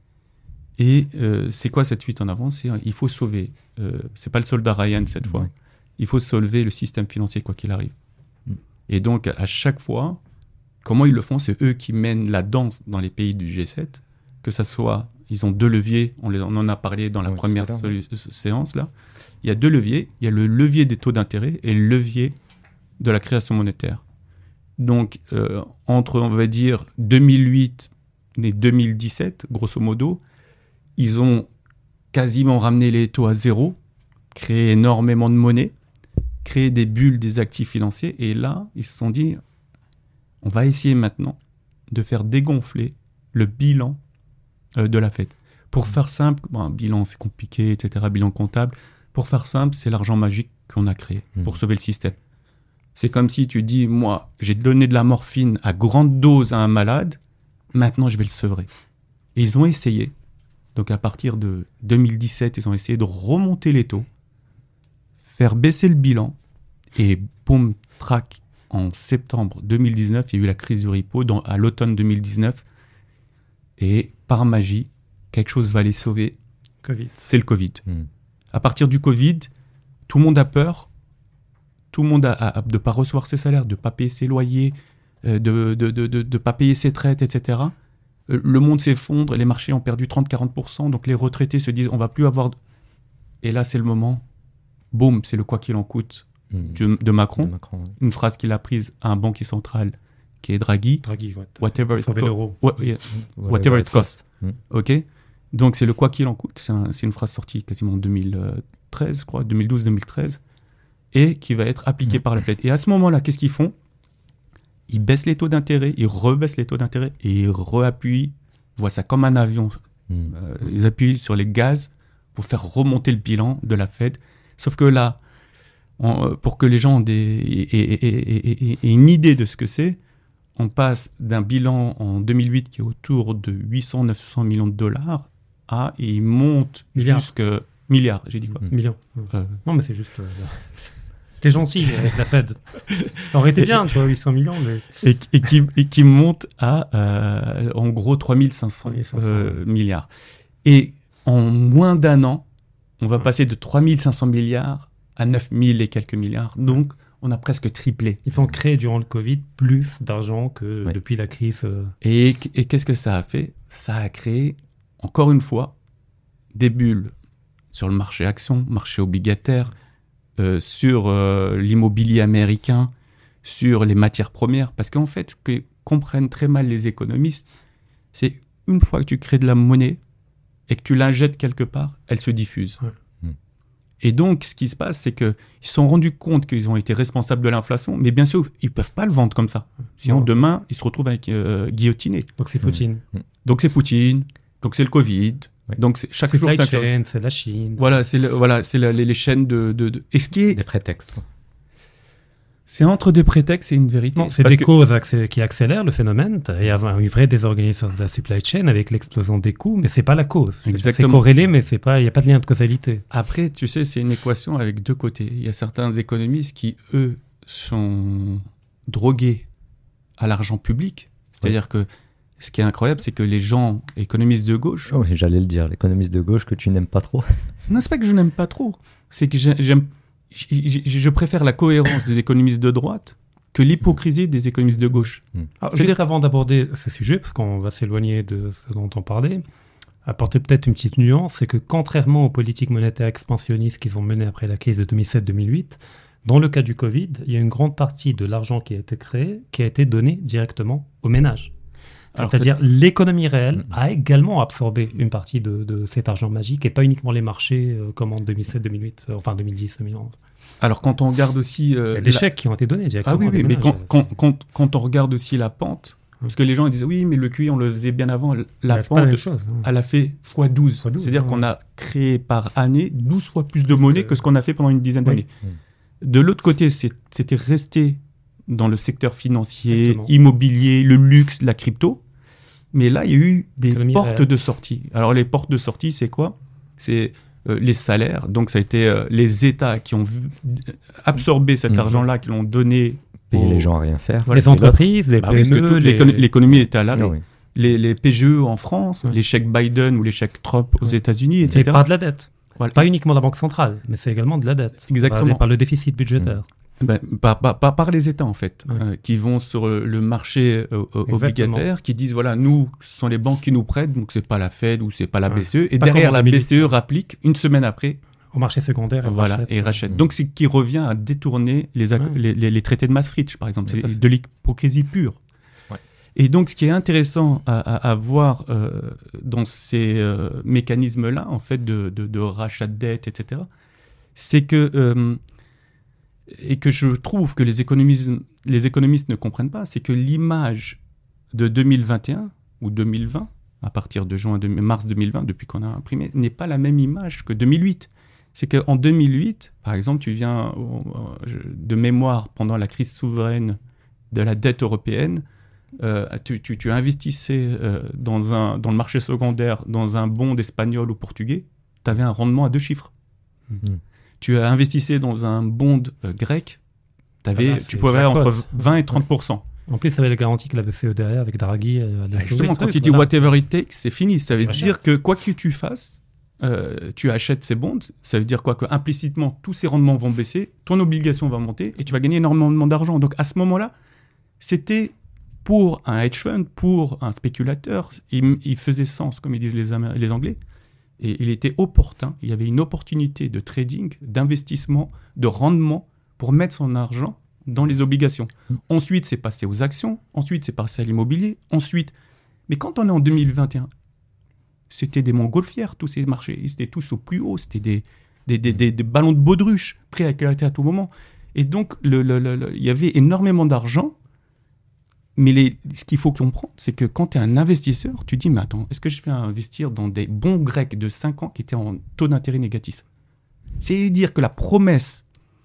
Et euh, c'est quoi cette fuite en avant ? C'est euh, il faut sauver. Euh, c'est pas le soldat Ryan cette fois. Ouais. Il faut sauver le système financier quoi qu'il arrive. Mm. Et donc à chaque fois, comment ils le font ? C'est eux qui mènent la danse dans les pays du G sept. Que ça soit, ils ont deux leviers. On, les, on en a parlé dans la Ouais, première tout à l'heure, solu- séance là. Il y a deux leviers. Il y a le levier des taux d'intérêt et le levier de la création monétaire. Donc, euh, entre, on va dire, deux mille huit et deux mille dix-sept, grosso modo, ils ont quasiment ramené les taux à zéro, créé énormément de monnaie, créé des bulles des actifs financiers. Et là, ils se sont dit, on va essayer maintenant de faire dégonfler le bilan euh, de la Fed. Pour faire simple, bon, un bilan c'est compliqué, et cetera, bilan comptable. Pour faire simple, c'est l'argent magique qu'on a créé Mmh. pour sauver le système. C'est comme si tu dis, moi, j'ai donné de la morphine à grande dose à un malade, maintenant je vais le sevrer. Et ils ont essayé. Donc à partir de deux mille dix-sept, ils ont essayé de remonter les taux, faire baisser le bilan, et boum, trac, en septembre deux mille dix-neuf, il y a eu la crise du repo, dans, à l'automne deux mille dix-neuf, et par magie, quelque chose va les sauver, Covid. c'est le Covid. Mm. À partir du Covid, tout le monde a peur, tout le monde a, a- a- de ne pas recevoir ses salaires, de ne pas payer ses loyers, euh, de ne de, de, de, de pas payer ses traites, et cetera. Euh, le monde s'effondre, les marchés ont perdu trente à quarante pour cent, donc les retraités se disent on va plus avoir... de- Et là, c'est le moment, boum, c'est le quoi qu'il en coûte Mm. de, de Macron. De Macron, ouais. Une phrase qu'il a prise à un banquier central qui est Draghi. Draghi, ouais. Whatever it Sauver co- l'euro. What- yeah, whatever it costs. Mm. OK ? Donc, c'est le quoi qu'il en coûte. C'est, un, c'est une phrase sortie quasiment en deux mille treize, je crois, deux mille douze deux mille treize, et qui va être appliquée mmh. par la Fed. Et à ce moment-là, qu'est-ce qu'ils font ? Ils baissent les taux d'intérêt, ils rebaissent les taux d'intérêt et ils réappuient, voient ça comme un avion. Mmh. Euh, ils appuient sur les gaz pour faire remonter le bilan de la Fed. Sauf que là, on, pour que les gens aient, des, aient, aient, aient, aient une idée de ce que c'est, on passe d'un bilan en deux mille huit qui est autour de huit cents à neuf cents millions de dollars à, et il monte jusqu'à milliards, j'ai dit quoi ? Mmh. Millions. Euh, non, mais c'est juste... Euh, T'es gentil avec la Fed. Ça aurait été bien, tu vois, huit cents millions, mais... Et, et, qui, et qui monte à, euh, en gros, trois mille cinq cents euh, milliards. Et en moins d'un an, on va ouais. passer de trois mille cinq cents milliards à neuf mille et quelques milliards. Donc, on a presque triplé. Ils ont créé, durant le Covid, plus d'argent que ouais. depuis la crise. Euh... Et, et qu'est-ce que ça a fait ? Ça a créé, encore une fois, des bulles sur le marché action, marché obligataire, Euh, sur euh, l'immobilier américain, sur les matières premières. Parce qu'en fait, ce que comprennent très mal les économistes, c'est une fois que tu crées de la monnaie et que tu l'injectes quelque part, elle se diffuse. Ouais. Mmh. Et donc, ce qui se passe, c'est qu'ils se sont rendus compte qu'ils ont été responsables de l'inflation, mais bien sûr, ils ne peuvent pas le vendre comme ça. Sinon, non. demain, ils se retrouvent avec euh, guillotiné. Donc, c'est Poutine. Mmh. Donc, c'est Poutine. Donc, c'est le Covid. Donc, c'est, chaque c'est jour, c'est chaîne, c'est la Chine. Voilà, c'est, le, voilà, c'est le, les, les chaînes de, de, de... Et ce qui est... Des prétextes. C'est entre des prétextes et une vérité. Non, c'est des que... causes accé- qui accélèrent le phénomène. Il y a une vraie désorganisation de la supply chain avec l'explosion des coûts, mais ce n'est pas la cause. Exactement. C'est corrélé, mais il n'y a pas de lien de causalité. Après, tu sais, c'est une équation avec deux côtés. Il y a certains économistes qui, eux, sont drogués à l'argent public. C'est-à-dire oui. que ce qui est incroyable, c'est que les gens économistes de gauche... Oh, j'allais le dire, l'économiste de gauche que tu n'aimes pas trop. Non, c'est pas que je n'aime pas trop. C'est que j'aime, je préfère la cohérence des économistes de droite que l'hypocrisie des économistes de gauche. Mmh. Alors, juste avant d'aborder ce sujet, parce qu'on va s'éloigner de ce dont on parlait, apporter peut-être une petite nuance, c'est que contrairement aux politiques monétaires expansionnistes qu'ils ont menées après la crise de deux mille sept deux mille huit, dans le cas du Covid, il y a une grande partie de l'argent qui a été créé, qui a été donné directement aux ménages. Alors, c'est-à-dire c'est... l'économie réelle a également absorbé une partie de, de cet argent magique et pas uniquement les marchés euh, comme en deux mille sept deux mille huit, euh, enfin deux mille dix deux mille onze. Alors quand on regarde aussi... Euh, il y a des la... chèques qui ont été donnés directement. Ah oui, oui mais quand, quand, quand, quand on regarde aussi la pente, hum. parce que les gens ils disent oui, mais le Q I on le faisait bien avant, la mais pente, la chose, hein. elle a fait fois douze. fois douze C'est-à-dire hein. qu'on a créé par année douze fois plus de monnaie que... que ce qu'on a fait pendant une dizaine d'années. Oui. Hum. De l'autre côté, c'est, c'était resté dans le secteur financier, Exactement. immobilier, le luxe, la crypto. Mais là, il y a eu des Économie portes réelle. de sortie. Alors, les portes de sortie, c'est quoi ? C'est euh, les salaires. Donc, ça a été euh, les États qui ont vu, absorbé cet mmh. argent-là, qui l'ont donné... Payer aux... les gens à rien faire. Voilà, les entreprises, les P M E... Bah, les... l'économie, l'économie était à l'arrêt. Ah, oui. les, les P G E en France, oui. les chèques Biden ou les chèques Trump aux oui. États-Unis, et cetera. Et pas de la dette. Voilà. Pas uniquement de la Banque centrale, mais c'est également de la dette. Exactement. Par, par le déficit budgétaire. Mmh. Ben, pas, pas, pas par les États, en fait, ouais. euh, qui vont sur le marché euh, obligataire, qui disent, voilà, nous, ce sont les banques qui nous prêtent, donc c'est pas la Fed ou c'est pas la ouais. B C E. Et pas derrière, la B C E rapplique une semaine après. Au marché secondaire, et voilà, rachète. Et rachète. Ouais. Donc, c'est qui revient à détourner les, ac- ouais. les, les, les traités de Maastricht, par exemple. C'est de l'hypocrisie pure. Ouais. Et donc, ce qui est intéressant à, à, à voir euh, dans ces euh, mécanismes-là, en fait, de, de, de rachat de dette, et cetera, c'est que... Euh, et que je trouve que les économistes, les économistes ne comprennent pas, c'est que l'image de deux mille vingt et un ou deux mille vingt, à partir de juin, de mars deux mille vingt, depuis qu'on a imprimé, n'est pas la même image que deux mille huit. C'est qu'en deux mille huit, par exemple, tu viens de mémoire pendant la crise souveraine de la dette européenne, euh, tu, tu, tu investissais euh, dans, un, dans le marché secondaire, dans un bond espagnol ou portugais, tu avais un rendement à deux chiffres. Mmh. Tu as investi dans un bond euh, grec, avais, ah bah, tu pouvais avoir entre vingt et trente pour cent. En plus, ça avait la garantie que la B C E derrière, avec Draghi. Euh, ah, justement, quand il dit voilà. whatever it takes, c'est fini. Ça veut dire que quoi que tu fasses, euh, tu achètes ces bonds. Ça veut dire quoi ? Que implicitement, tous ces rendements vont baisser, ton obligation va monter et tu vas gagner énormément d'argent. Donc à ce moment-là, c'était pour un hedge fund, pour un spéculateur, il, il faisait sens, comme ils disent les, Am- les Anglais. Et il était opportun, il y avait une opportunité de trading, d'investissement, de rendement pour mettre son argent dans les obligations. Mmh. Ensuite, c'est passé aux actions. Ensuite, c'est passé à l'immobilier. Ensuite, mais quand on est en deux mille vingt et un, c'était des montgolfières, tous ces marchés. Ils étaient tous au plus haut. C'était des, des, des, des, des ballons de baudruche prêts à éclater à tout moment. Et donc, le, le, le, le, il y avait énormément d'argent. Mais les, ce qu'il faut comprendre, c'est que quand tu es un investisseur, tu dis, mais attends, est-ce que je vais investir dans des bons grecs de cinq ans qui étaient en taux d'intérêt négatif? C'est dire que la promesse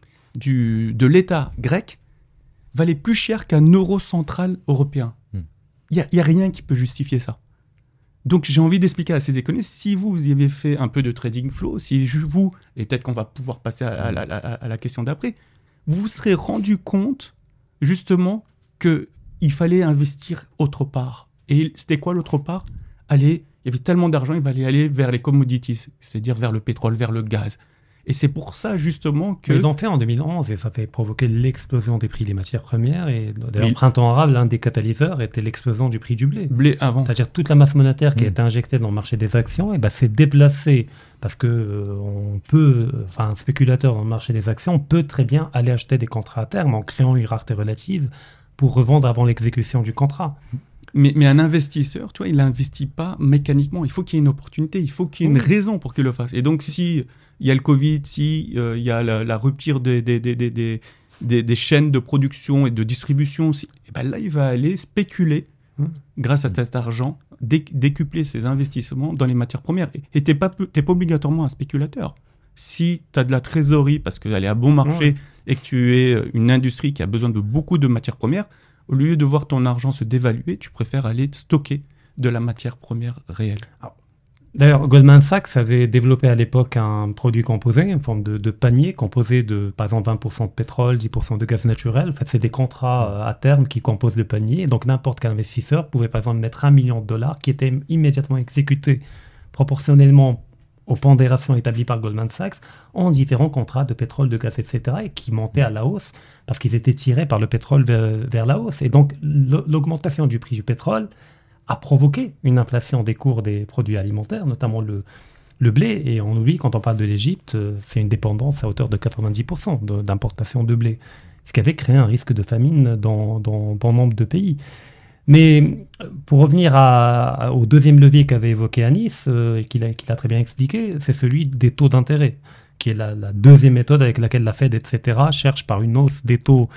du, de l'État grec valait plus cher qu'un euro central européen. Il n'y a, y a rien qui peut justifier ça. Donc, j'ai envie d'expliquer à ces économistes, si vous, vous y avez fait un peu de trading flow, si vous, et peut-être qu'on va pouvoir passer à, à, à, à la question d'après, vous vous serez rendu compte, justement, que il fallait investir autre part. Et c'était quoi l'autre part? Aller, il y avait tellement d'argent, il fallait aller vers les commodities, c'est-à-dire vers le pétrole, vers le gaz. Et c'est pour ça, justement, que... Mais ils ont fait en deux mille onze, et ça fait provoquer l'explosion des prix des matières premières. Et d'ailleurs, le printemps arabe, l'un des catalyseurs était l'explosion du prix du blé. Blé avant. C'est-à-dire toute la masse monétaire qui mmh. a été injectée dans le marché des actions, et ben, s'est déplacée. Parce que euh, on peut, enfin, un spéculateur dans le marché des actions peut très bien aller acheter des contrats à terme en créant une rareté relative pour revendre avant l'exécution du contrat. Mais, mais un investisseur, tu vois, il n'investit pas mécaniquement. Il faut qu'il y ait une opportunité, il faut qu'il y ait une oui. raison pour qu'il le fasse. Et donc, si il y a le Covid, si euh, il y a la, la rupture des, des, des, des, des, des, des chaînes de production et de distribution, si, et ben là, il va aller spéculer mmh. grâce à cet argent, dé, décupler ses investissements dans les matières premières. Et tu n'es pas, t'es pas obligatoirement un spéculateur. Si tu as de la trésorerie parce qu'elle est à bon marché mmh. et que tu es une industrie qui a besoin de beaucoup de matières premières, au lieu de voir ton argent se dévaluer, tu préfères aller stocker de la matière première réelle. Alors, d'ailleurs, Goldman Sachs avait développé à l'époque un produit composé, une forme de, de panier composé de, par exemple, vingt pour cent de pétrole, dix pour cent de gaz naturel. En fait, c'est des contrats euh, à terme qui composent le panier. Et donc, n'importe quel investisseur pouvait, par exemple, mettre un million de dollars qui était immédiatement exécuté proportionnellement aux pondérations établies par Goldman Sachs en différents contrats de pétrole, de gaz, et cetera, et qui montaient à la hausse parce qu'ils étaient tirés par le pétrole vers, vers la hausse. Et donc, l'augmentation du prix du pétrole a provoqué une inflation des cours des produits alimentaires, notamment le, le blé. Et on oublie, quand on parle de l'Égypte, c'est une dépendance à hauteur de quatre-vingt-dix pour cent de, d'importation de blé, ce qui avait créé un risque de famine dans, dans bon nombre de pays. Mais pour revenir à, à, au deuxième levier qu'avait évoqué Anis, euh, et qu'il a, qu'il a très bien expliqué, c'est celui des taux d'intérêt, qui est la, la deuxième méthode avec laquelle la Fed, et cetera, cherche par une hausse des taux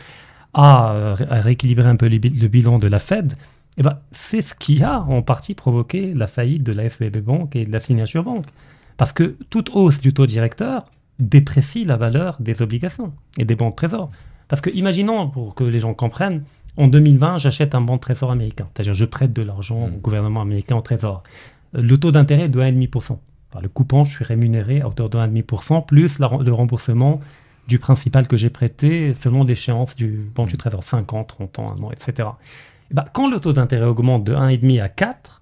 à, à rééquilibrer un peu le, le bilan de la Fed. Et ben, c'est ce qui a en partie provoqué la faillite de la S V B Bank et de la Signature Bank. Parce que toute hausse du taux directeur déprécie la valeur des obligations et des bons de trésor. Parce que, imaginons, pour que les gens comprennent, en deux mille vingt, j'achète un bon de trésor américain. C'est-à-dire, je prête de l'argent au gouvernement américain en trésor. Le taux d'intérêt est de un virgule cinq pour cent. Par le coupon, je suis rémunéré à hauteur de un virgule cinq pour cent, plus la, le remboursement du principal que j'ai prêté selon l'échéance du bon du trésor, cinq ans, trente ans, un an, et cetera. Et bah, quand le taux d'intérêt augmente de un virgule cinq à quatre,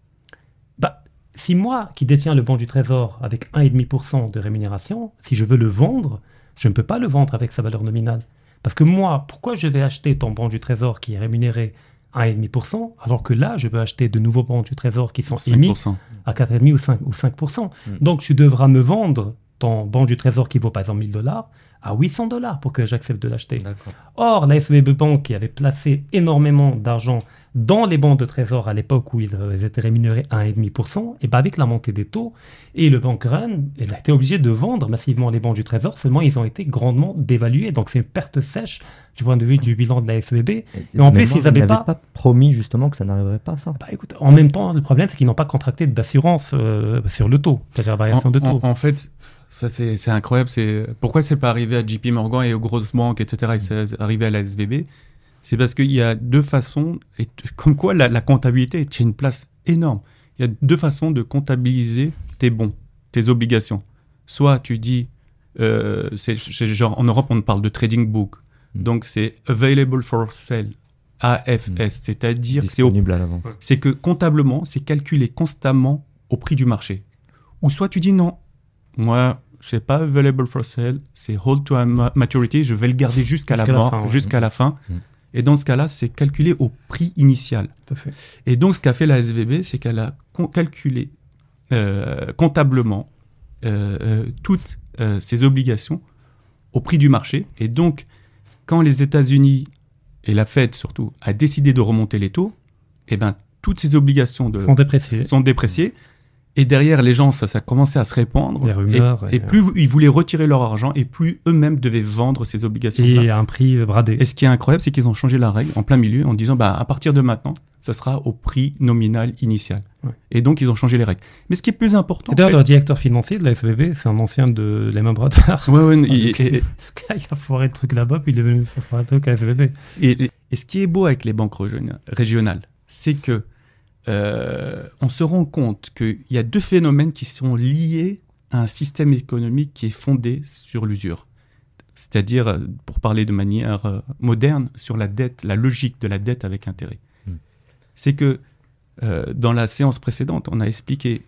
bah, si moi, qui détiens le bon du trésor avec un virgule cinq pour cent de rémunération, si je veux le vendre, je ne peux pas le vendre avec sa valeur nominale. Parce que moi, pourquoi je vais acheter ton bon du trésor qui est rémunéré à un virgule cinq pour cent, alors que là, je veux acheter de nouveaux bons du trésor qui sont émis à quatre virgule cinq ou cinq pour cent. Mmh. Donc, tu devras me vendre ton bon du trésor qui vaut par exemple mille dollars à huit cents dollars pour que j'accepte de l'acheter. D'accord. Or, la S V B Bank, qui avait placé énormément d'argent dans les bons de trésor à l'époque où ils, ils étaient rémunérés à un virgule cinq pour cent, et ben avec la montée des taux, et le bank run, il a été obligé de vendre massivement les bons du trésor, seulement ils ont été grandement dévalués. Donc c'est une perte sèche du point de vue du bilan de la S V B. Et, et en plus, ils n'avaient pas... pas promis justement que ça n'arriverait pas, ça. Bah, écoute, en même temps, le problème, c'est qu'ils n'ont pas contracté d'assurance euh, sur le taux, c'est-à-dire la variation en, de taux. En, en fait, ça c'est, c'est incroyable. C'est... Pourquoi c'est pas arrivé à J P Morgan et aux grosses banques, et cetera, et c'est arrivé à la S V B? C'est parce qu'il y a deux façons, et t- comme quoi la, la comptabilité tient une place énorme. Il y a deux façons de comptabiliser tes bons, tes obligations. Soit tu dis, euh, c'est, c'est genre en Europe on parle de trading book, mmh. donc c'est available for sale, A F S, mmh. c'est-à-dire c'est, au, c'est que comptablement c'est calculé constamment au prix du marché. Ou soit tu dis non, moi c'est pas available for sale, c'est hold to maturity, je vais le garder jusqu'à, jusqu'à la mort, la fin, ouais. jusqu'à la fin. Mmh. Et dans ce cas-là, c'est calculé au prix initial. Tout à fait. Et donc, ce qu'a fait la S V B, c'est qu'elle a con- calculé euh, comptablement euh, euh, toutes euh, ses obligations au prix du marché. Et donc, quand les États-Unis et la Fed surtout a décidé de remonter les taux, eh ben, toutes ces obligations de, sont dépréciées. Sont dépréciées Et derrière, les gens, ça, ça a commencé à se répandre. Les rumeurs, et, et, et plus ils voulaient retirer leur argent, et plus eux-mêmes devaient vendre ces obligations. Et à un prix bradé. Et ce qui est incroyable, c'est qu'ils ont changé la règle en plein milieu en disant, bah, à partir de maintenant, ça sera au prix nominal initial. Ouais. Et donc, ils ont changé les règles. Mais ce qui est plus important... Et d'ailleurs, en fait, le directeur financier de la S V B, c'est un ancien de Lehman Brothers. Ouais, ouais, et, et, et, il a foiré le truc là-bas, puis il est venu foirer le truc à S V B. Et, et, et ce qui est beau avec les banques régionales, c'est que Euh, on se rend compte qu'il y a deux phénomènes qui sont liés à un système économique qui est fondé sur l'usure. C'est-à-dire, pour parler de manière euh, moderne, sur la dette, la logique de la dette avec intérêt. Mmh. C'est que euh, dans la séance précédente, on a expliqué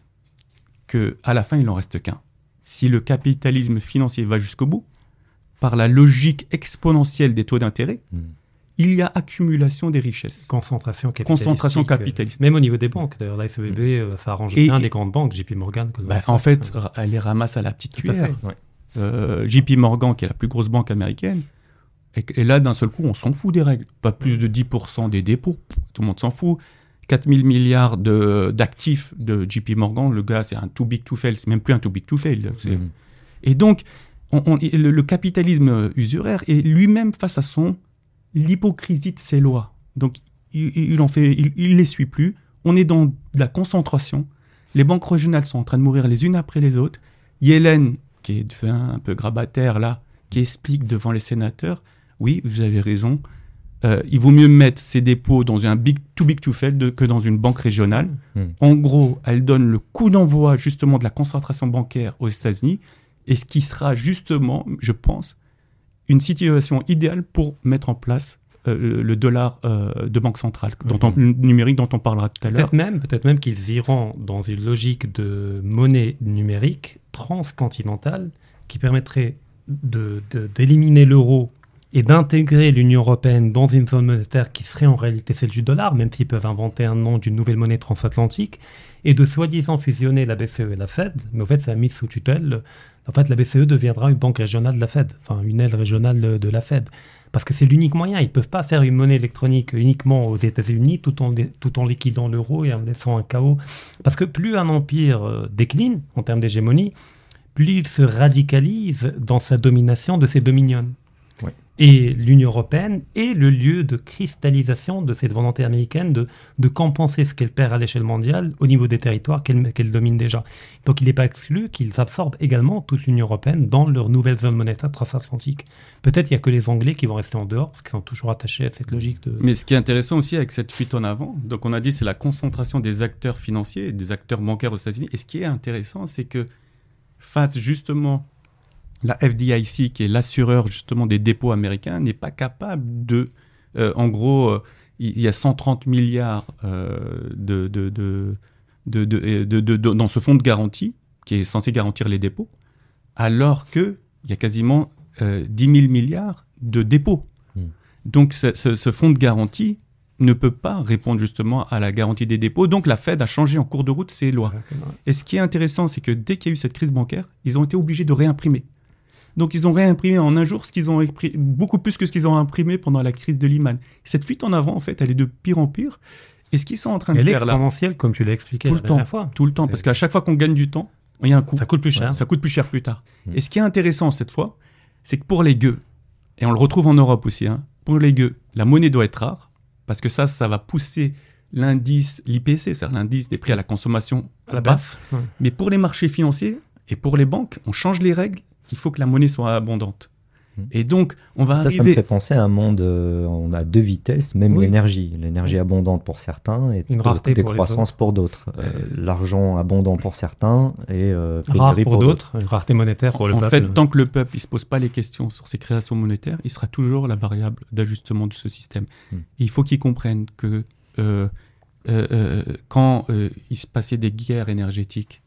qu'à la fin, il n'en reste qu'un. Si le capitalisme financier va jusqu'au bout, par la logique exponentielle des taux d'intérêt, mmh. il y a accumulation des richesses. Concentration capitaliste. Concentration capitaliste. Même au niveau des banques. D'ailleurs, la S V B, mmh. ça arrange bien les grandes banques, J P Morgan. Bah, en fait, euh, elle les ramasse à la petite cuillère. Ouais. Euh, J P Morgan, qui est la plus grosse banque américaine, et, et là, d'un seul coup, on s'en fout des règles. Pas plus de dix pour cent des dépôts, tout le monde s'en fout. quatre mille milliards de, d'actifs de J P Morgan, le gars, c'est un too big to fail. C'est même plus un too big to fail. C'est... Mmh. Et donc, on, on, le, le capitalisme usuraire est lui-même face à son... l'hypocrisie de ces lois. Donc, il, il en fait, il, il les suit plus. On est dans de la concentration. Les banques régionales sont en train de mourir les unes après les autres. Yellen, qui est un peu grabataire là, qui explique devant les sénateurs, oui, vous avez raison, euh, il vaut mieux mettre ses dépôts dans un big, too big to fail de, que dans une banque régionale. Mmh. En gros, elle donne le coup d'envoi justement de la concentration bancaire aux États-Unis, et ce qui sera justement, je pense, une situation idéale pour mettre en place euh, le, le dollar euh, de banque centrale, dont on, le numérique dont on parlera tout à l'heure. Peut-être même, peut-être même qu'ils iront dans une logique de monnaie numérique transcontinentale qui permettrait de, de, d'éliminer l'euro et d'intégrer l'Union européenne dans une zone monétaire qui serait en réalité celle du dollar, même s'ils peuvent inventer un nom d'une nouvelle monnaie transatlantique, et de soi-disant fusionner la B C E et la Fed, mais en fait, ça a mis sous tutelle. En fait, la B C E deviendra une banque régionale de la Fed, enfin une aile régionale de la Fed, parce que c'est l'unique moyen. Ils ne peuvent pas faire une monnaie électronique uniquement aux États-Unis tout en, tout en liquidant l'euro et en laissant un chaos. Parce que plus un empire décline en termes d'hégémonie, plus il se radicalise dans sa domination de ses dominions. Ouais. Et l'Union européenne est le lieu de cristallisation de cette volonté américaine de, de compenser ce qu'elle perd à l'échelle mondiale au niveau des territoires qu'elle, qu'elle domine déjà. Donc il n'est pas exclu qu'ils absorbent également toute l'Union européenne dans leur nouvelle zone monétaire transatlantique. Peut-être il n'y a que les Anglais qui vont rester en dehors parce qu'ils sont toujours attachés à cette logique de... Mais ce qui est intéressant aussi avec cette fuite en avant, donc on a dit c'est la concentration des acteurs financiers, des acteurs bancaires aux États-Unis. Et ce qui est intéressant, c'est que face justement... la F D I C, qui est l'assureur justement des dépôts américains, n'est pas capable de... Euh, en gros, euh, il y a cent trente milliards euh, de, de, de, de, de, de, de, de, dans ce fonds de garantie, qui est censé garantir les dépôts, alors qu'il y a quasiment euh, dix mille milliards de dépôts. Mmh. Donc ce, ce, ce fonds de garantie ne peut pas répondre justement à la garantie des dépôts. Donc la Fed a changé en cours de route ses lois. Et ce qui est intéressant, c'est que dès qu'il y a eu cette crise bancaire, ils ont été obligés de réimprimer. Donc, ils ont réimprimé en un jour ce qu'ils ont imprimé, beaucoup plus que ce qu'ils ont imprimé pendant la crise de Lehman. Cette fuite en avant, en fait, elle est de pire en pire. Et ce qu'ils sont en train de elle faire là... Elle est exponentielle, comme tu l'as expliqué tout la le dernière temps, fois. Tout le temps, c'est... parce qu'à chaque fois qu'on gagne du temps, il y a un coût. Ça coûte plus cher. Ouais, ça coûte plus cher plus tard. Mmh. Et ce qui est intéressant cette fois, c'est que pour les gueux, et on le retrouve en Europe aussi, hein, pour les gueux, la monnaie doit être rare, parce que ça, ça va pousser l'indice, l'I P C, c'est-à-dire l'indice des prix à la consommation à la bas. Ouais. Mais pour les marchés financiers et pour les banques, on change les règles. Il faut que la monnaie soit abondante. Et donc, on va ça, arriver... Ça me fait penser à un monde, euh, on a deux vitesses, même oui. l'énergie. L'énergie abondante pour certains et une rareté des croissances pour d'autres. Euh, L'argent abondant pour certains et euh, rare pour, pour d'autres. Une rareté monétaire pour le en peuple. En fait, tant que le peuple ne se pose pas les questions sur ses créations monétaires, il sera toujours la variable d'ajustement de ce système. Hmm. Il faut qu'il comprenne que euh, euh, euh, quand euh, il se passait des guerres énergétiques,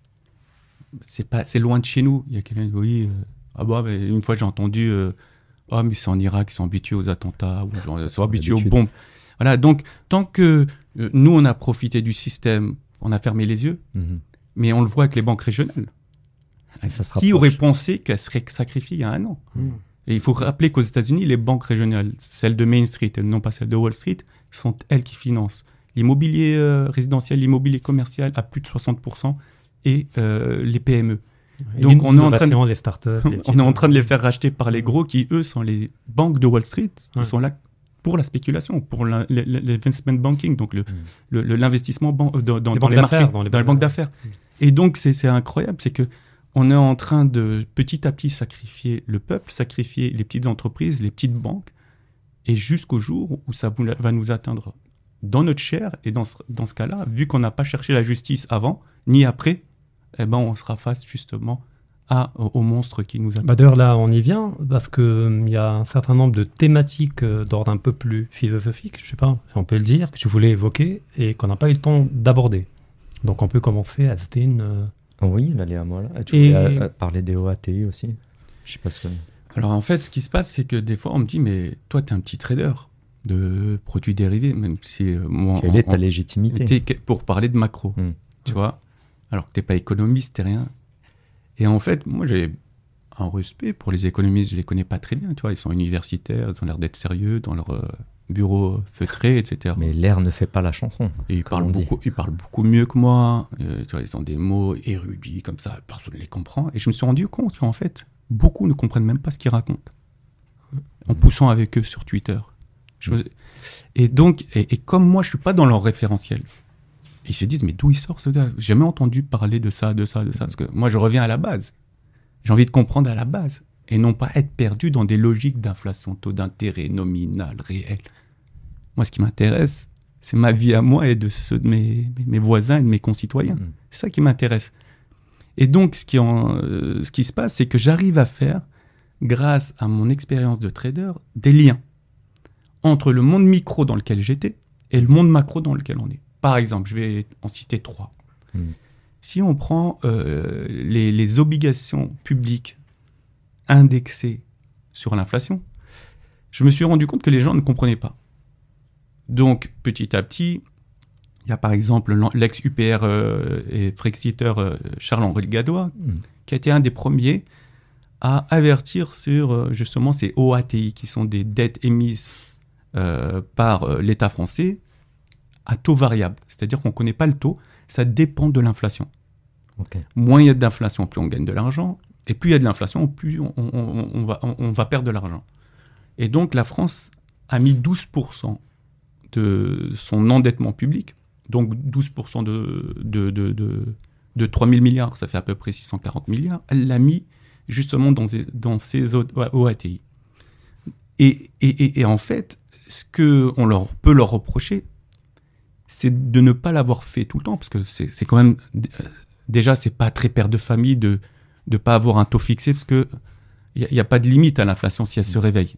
c'est, pas, c'est loin de chez nous. Il y a quelqu'un qui dit oui... Euh, Ah bah, mais une fois j'ai entendu euh, oh mais c'est en Irak, ils sont habitués aux attentats, ou ils sont habitués aux bombes. Voilà, donc tant que euh, nous on a profité du système, on a fermé les yeux, mm-hmm. mais on le voit avec les banques régionales. Ça se Qui aurait pensé qu'elles seraient sacrifiées il y a un an? mm. Et il faut rappeler qu'aux États-Unis, les banques régionales, celles de Main Street et non pas celles de Wall Street, sont elles qui financent l'immobilier euh, résidentiel, l'immobilier commercial à plus de soixante pour cent et euh, les P M E. Et Donc on est en train de, les startups, les on est en train de les faire racheter par les gros qui eux sont les banques de Wall Street qui ouais. sont là pour la spéculation, pour la, la, l'investment banking, donc le, mmh. le, le, l'investissement ban- dans, dans, les, dans les marchés, dans les, dans les banques d'affaires. Mmh. Et donc c'est, c'est incroyable, c'est que on est en train de petit à petit sacrifier le peuple, sacrifier les petites entreprises, les petites banques, et jusqu'au jour où ça va nous atteindre dans notre chair. Et dans ce, dans ce cas-là, vu qu'on n'a pas cherché la justice avant ni après, eh ben on sera face justement à, au monstre qui nous attend. Bah d'ailleurs là, on y vient, parce qu'il euh, y a un certain nombre de thématiques euh, d'ordre un peu plus philosophique, je ne sais pas si on peut le dire, que tu voulais évoquer et qu'on n'a pas eu le temps d'aborder. Donc on peut commencer à citer une... Euh... Oui, là, Léa, moi, là. Tu voulais et... à, à parler des O A T I aussi. Je sais pas ce que... Alors en fait, ce qui se passe, c'est que des fois, on me dit, mais toi, tu es un petit trader de produits dérivés, même si... Euh, moi, Quelle en, est ta légitimité pour parler de macro, mm. tu vois, alors que tu n'es pas économiste, tu n'es rien. Et en fait, moi, j'ai un respect pour les économistes, je ne les connais pas très bien, tu vois, ils sont universitaires, ils ont l'air d'être sérieux dans leur... Euh, bureau feutré, et cetera. Mais l'air ne fait pas la chanson. Et ils, parlent beaucoup, ils parlent beaucoup mieux que moi. Euh, tu vois, ils ont des mots érudits comme ça, personne ne les comprend. Et je me suis rendu compte qu'en fait, beaucoup ne comprennent même pas ce qu'ils racontent. En poussant avec eux sur Twitter. Je me... Et donc, et, et comme moi, je ne suis pas dans leur référentiel, ils se disent, mais d'où il sort ce gars ? J'ai jamais entendu parler de ça, de ça, de ça. Parce que moi, je reviens à la base. J'ai envie de comprendre à la base. Et non pas être perdu dans des logiques d'inflation, taux d'intérêt nominal, réel. Moi, ce qui m'intéresse, c'est ma vie à moi et de ceux de mes, mes voisins et de mes concitoyens. Mmh. C'est ça qui m'intéresse. Et donc, ce qui, en, euh, ce qui se passe, c'est que j'arrive à faire, grâce à mon expérience de trader, des liens entre le monde micro dans lequel j'étais et le monde macro dans lequel on est. Par exemple, je vais en citer trois. Mmh. Si on prend euh, les, les obligations publiques indexé sur l'inflation, je me suis rendu compte que les gens ne comprenaient pas. Donc, petit à petit, il y a par exemple l'ex-U P R euh, et Frexiteur euh, Charles-Henri Gadois, mmh. qui a été un des premiers à avertir sur euh, justement ces O A T I, qui sont des dettes émises euh, par euh, l'État français à taux variable. C'est-à-dire qu'on ne connaît pas le taux, ça dépend de l'inflation. Okay. Moins il y a d'inflation, plus on gagne de l'argent. Et plus il y a de l'inflation, plus on, on, on, va, on, on va perdre de l'argent. Et donc, la France a mis douze pour cent de son endettement public, donc douze pour cent de, de, de, de, de trois mille milliards, ça fait à peu près six cent quarante milliards, elle l'a mis justement dans ces, dans ces O A T I. Et, et, et, et en fait, ce qu'on leur, peut leur reprocher, c'est de ne pas l'avoir fait tout le temps, parce que c'est, c'est quand même... Déjà, c'est pas très père de famille de... de ne pas avoir un taux fixé, parce qu'il n'y a, a pas de limite à l'inflation si elle se réveille.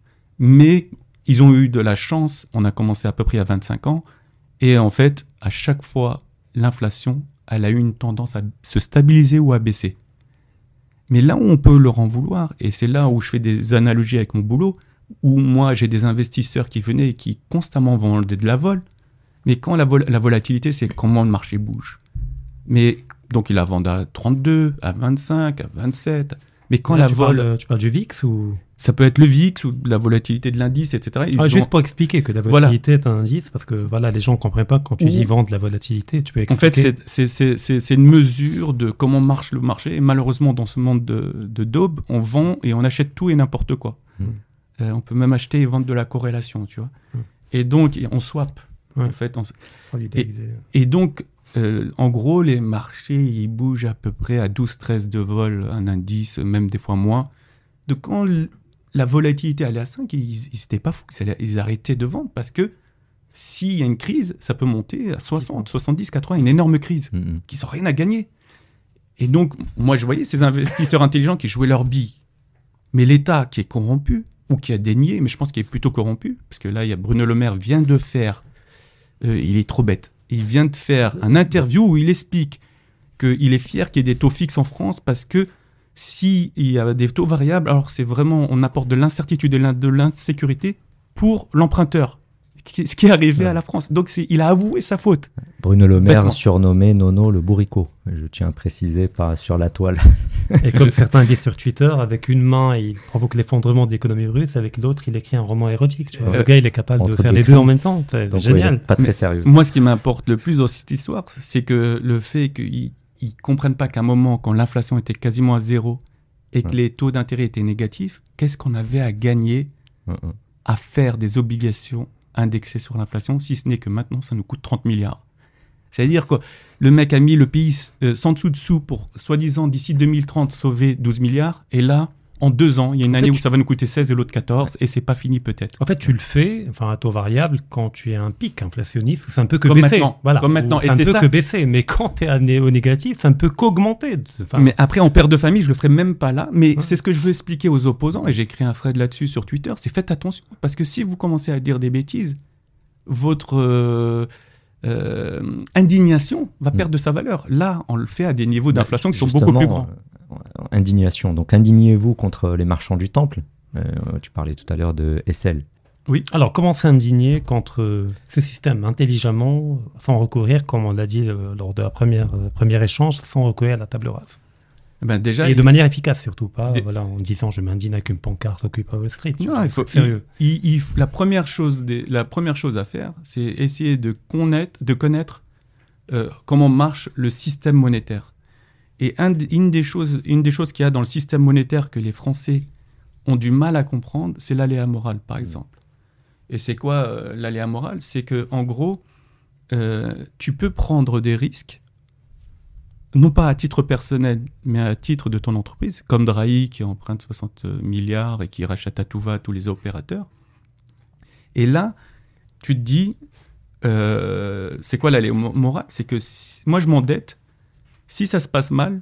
Mais ils ont eu de la chance, on a commencé à peu près à vingt-cinq ans, et en fait, à chaque fois, l'inflation, elle a eu une tendance à se stabiliser ou à baisser. Mais là où on peut leur en vouloir, et c'est là où je fais des analogies avec mon boulot, où moi j'ai des investisseurs qui venaient et qui constamment vendaient de la vol, mais quand la, vol- la volatilité, c'est comment le marché bouge. Mais donc, il la vend à trente-deux, à vingt-cinq, à vingt-sept. Mais quand là, la tu, vol... parles, tu parles du V I X ou... Ça peut être le V I X ou la volatilité de l'indice, et cetera. Ah, ont... Juste pour expliquer que la volatilité voilà. est un indice, parce que voilà, les gens ne comprennent pas quand tu dis vendre la volatilité. Tu peux expliquer. En fait, c'est, c'est, c'est, c'est, c'est une mesure de comment marche le marché. Et malheureusement, dans ce monde de, de daube, on vend et on achète tout et n'importe quoi. Mmh. Euh, on peut même acheter et vendre de la corrélation, tu vois. Mmh. Et donc, on swap. Ouais. En fait, on... Oh, l'idée, et, l'idée. et donc... Euh, en gros, les marchés, ils bougent à peu près à douze treize de vol, un indice, même des fois moins. Donc, quand l- la volatilité allait à cinq, ils n'étaient pas fous. Ils arrêtaient de vendre parce que s'il y a une crise, ça peut monter à soixante, soixante-dix, quatre-vingts, une énorme crise, mm-hmm. qu'ils n'ont rien à gagner. Et donc, moi, je voyais ces investisseurs intelligents qui jouaient leur bille. Mais l'État qui est corrompu, ou qui a dénié, mais je pense qu'il est plutôt corrompu, parce que là, il y a Bruno Le Maire vient de faire... Euh, il est trop bête. Il vient de faire un interview où il explique qu'il est fier qu'il y ait des taux fixes en France parce que s'il y a des taux variables, alors c'est vraiment, on apporte de l'incertitude et de l'insécurité pour l'emprunteur, ce qui est arrivé ouais. à la France. Donc c'est, il a avoué sa faute. Bruno Le Maire, bêtement. Surnommé Nono le bourricot. Je tiens à préciser, pas sur la toile. Et comme certains disent sur Twitter, avec une main, il provoque l'effondrement de l'économie russe, avec l'autre, il écrit un roman érotique. Tu vois. Euh, le gars, il est capable de faire les deux en même temps. C'est Donc, génial. Ouais, pas très sérieux. Mais moi, ce qui m'importe le plus dans cette histoire, c'est que le fait qu'il ils ne comprennent pas qu'à un moment, quand l'inflation était quasiment à zéro et que Ouais. les taux d'intérêt étaient négatifs, qu'est-ce qu'on avait à gagner Hum, hum. à faire des obligations indexées sur l'inflation, si ce n'est que maintenant, ça nous coûte trente milliards. C'est-à-dire que le mec a mis le pays euh, sans dessous-dessous pour, soi-disant, d'ici deux mille trente, sauver douze milliards. Et là, en deux ans, il y a une En année fait, où tu- ça va nous coûter seize et l'autre quatorze, et c'est pas fini peut-être. En fait, tu le fais, enfin, à taux variable, quand tu es un pic inflationniste, où c'est un peu que Comme baisser. maintenant, Voilà. comme maintenant. Où Et c'est un c'est peu ça. que baisser. Mais quand tu es à né- au négatif, c'est un peu qu'augmenter. Enfin, Mais après, en père de famille, je le ferai même pas là. Mais Ouais. c'est ce que je veux expliquer aux opposants, et j'ai écrit un thread là-dessus sur Twitter, c'est faites attention, parce que si vous commencez à dire des bêtises, votre euh, euh, indignation va Mm. perdre de sa valeur. Là, on le fait à des niveaux d'inflation qui sont Justement, beaucoup plus grands. euh, indignation. Donc, indignez-vous contre les marchands du temple. Euh, tu parlais tout à l'heure de S L. Alors, comment s'indigner contre euh, ce système intelligemment, sans recourir, comme on l'a dit euh, lors de la première euh, premier échange, sans recourir à la table rase. Ben déjà, Et de manière efficace, surtout pas Des- voilà, en disant je m'indigne avec une pancarte Occupy Wall Street. non, il faut, Sérieux. il- il- il- la, première chose des- la première chose à faire, c'est essayer de connaître, de connaître euh, comment marche le système monétaire. Et un d- une, des choses, une des choses qu'il y a dans le système monétaire que les Français ont du mal à comprendre, c'est l'aléa moral, par exemple. Et c'est quoi euh, l'aléa moral? C'est que, en gros, euh, tu peux prendre des risques, non pas à titre personnel, mais à titre de ton entreprise, comme Drahi qui emprunte soixante milliards et qui rachète à tout va tous les opérateurs. Et là, tu te dis, euh, c'est quoi l'aléa mo- morale? C'est que si- moi, je m'endette. Si ça se passe mal,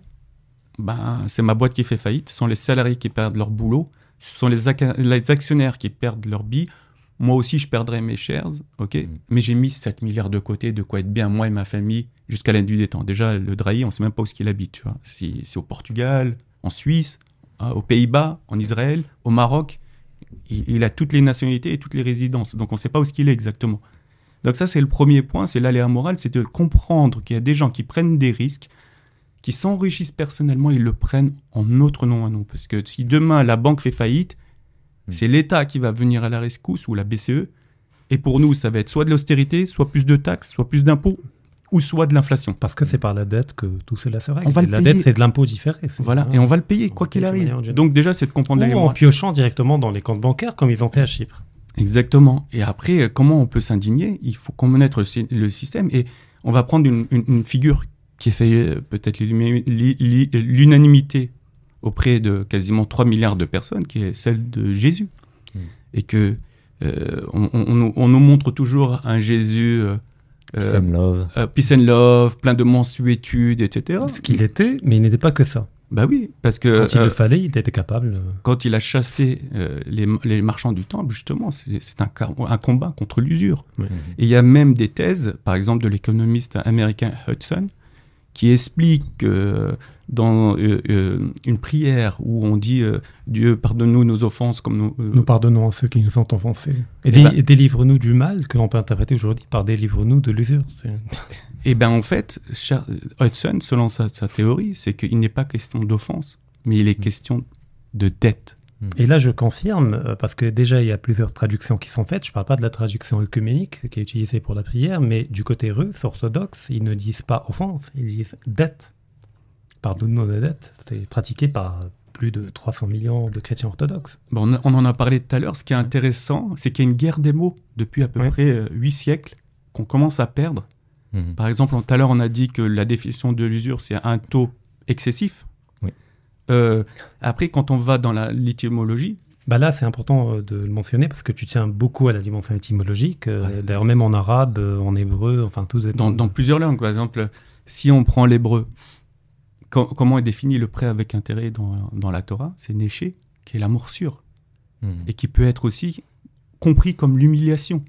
ben, c'est ma boîte qui fait faillite. Ce sont les salariés qui perdent leur boulot. Ce sont les, ac- les actionnaires qui perdent leur billes. Moi aussi, je perdrai mes shares. ok Mm. Mais j'ai mis sept milliards de côté, de quoi être bien, moi et ma famille, jusqu'à la nuit des temps. Déjà, le Drahi, on ne sait même pas où est-ce qu'il habite. Tu vois. Si, c'est au Portugal, en Suisse, hein, aux Pays-Bas, en Israël, au Maroc. Il, il a toutes les nationalités et toutes les résidences. Donc, on ne sait pas où est-ce qu'il est exactement. Donc ça, c'est le premier point, c'est l'aléa moral, c'est de comprendre qu'il y a des gens qui prennent des risques, qui s'enrichissent personnellement, ils le prennent en notre nom à nous. Parce que si demain, la banque fait faillite, Mm. c'est l'État qui va venir à la rescousse, ou la B C E, et pour nous, ça va être soit de l'austérité, soit plus de taxes, soit plus d'impôts, ou soit de l'inflation. Parce que c'est par la dette que tout cela se règle. On va Et le la payer. dette, c'est de l'impôt différé. c'est- Voilà, hein. et on va le payer, On quoi va qu'il payer de arrive. manière générale. Donc déjà, c'est de comprendre l'aléa Ou en morale. piochant directement dans les comptes bancaires, comme ils ont fait à Chypre. Exactement. Et après, euh, comment on peut s'indigner? Il faut connaître le, sy- le système. Et on va prendre une, une- une figure qui a fait euh, peut-être l'uni- li- li- l'unanimité auprès de quasiment trois milliards de personnes, qui est celle de Jésus. Mm. Et que euh, on, on- on nous- on nous montre toujours un Jésus euh, Peace euh, and love. euh, peace and love, plein de mansuétude, et cetera. Ce qu'il était, mais il n'était pas que ça. Bah oui, parce que Quand il euh, le fallait, il était capable. euh, quand il a chassé euh, les, les marchands du temple, justement, c'est c'est un, car- un combat contre l'usure. Mhm. Et il y a même des thèses, par exemple de l'économiste américain Hudson, qui explique que dans euh, euh, une prière où on dit euh, Dieu pardonne-nous nos offenses comme nous... euh, Nous pardonnons à ceux qui nous ont offensés. Et, Eh dé- ben- et délivre-nous du mal, que l'on peut interpréter aujourd'hui par délivre-nous de l'usure. C'est- Et bien en fait, cher- Hudson, selon sa, sa théorie, c'est qu'il n'est pas question d'offense, mais il est question de dette. Et là, je confirme, euh, parce que déjà, il y a plusieurs traductions qui sont faites. Je ne parle pas de la traduction œcuménique qui est utilisée pour la prière, mais du côté russe, orthodoxe, ils ne disent pas offense, ils disent dette. Pardonne-nous nos dettes. C'est pratiqué par plus de trois cents millions de chrétiens orthodoxes. Bon, on, on en a parlé tout à l'heure. Ce qui est intéressant, c'est qu'il y a une guerre des mots depuis à peu Ouais. près euh, huit siècles qu'on commence à perdre. Mhm. Par exemple, tout à l'heure, on a dit que la définition de l'usure, c'est un taux excessif. Oui. Euh, après, quand on va dans la l'étymologie, Bah là, c'est important euh, de le mentionner parce que tu tiens beaucoup à la dimension étymologique. euh, Ouais, c'est- D'ailleurs, même en arabe, euh, en hébreu, enfin, tous est dans, dans plusieurs langues, par exemple, si on prend l'hébreu, co- comment est défini le prêt avec intérêt dans, dans la Torah? C'est néché, qui est la morsure, Mhm. et qui peut être aussi compris comme l'humiliation.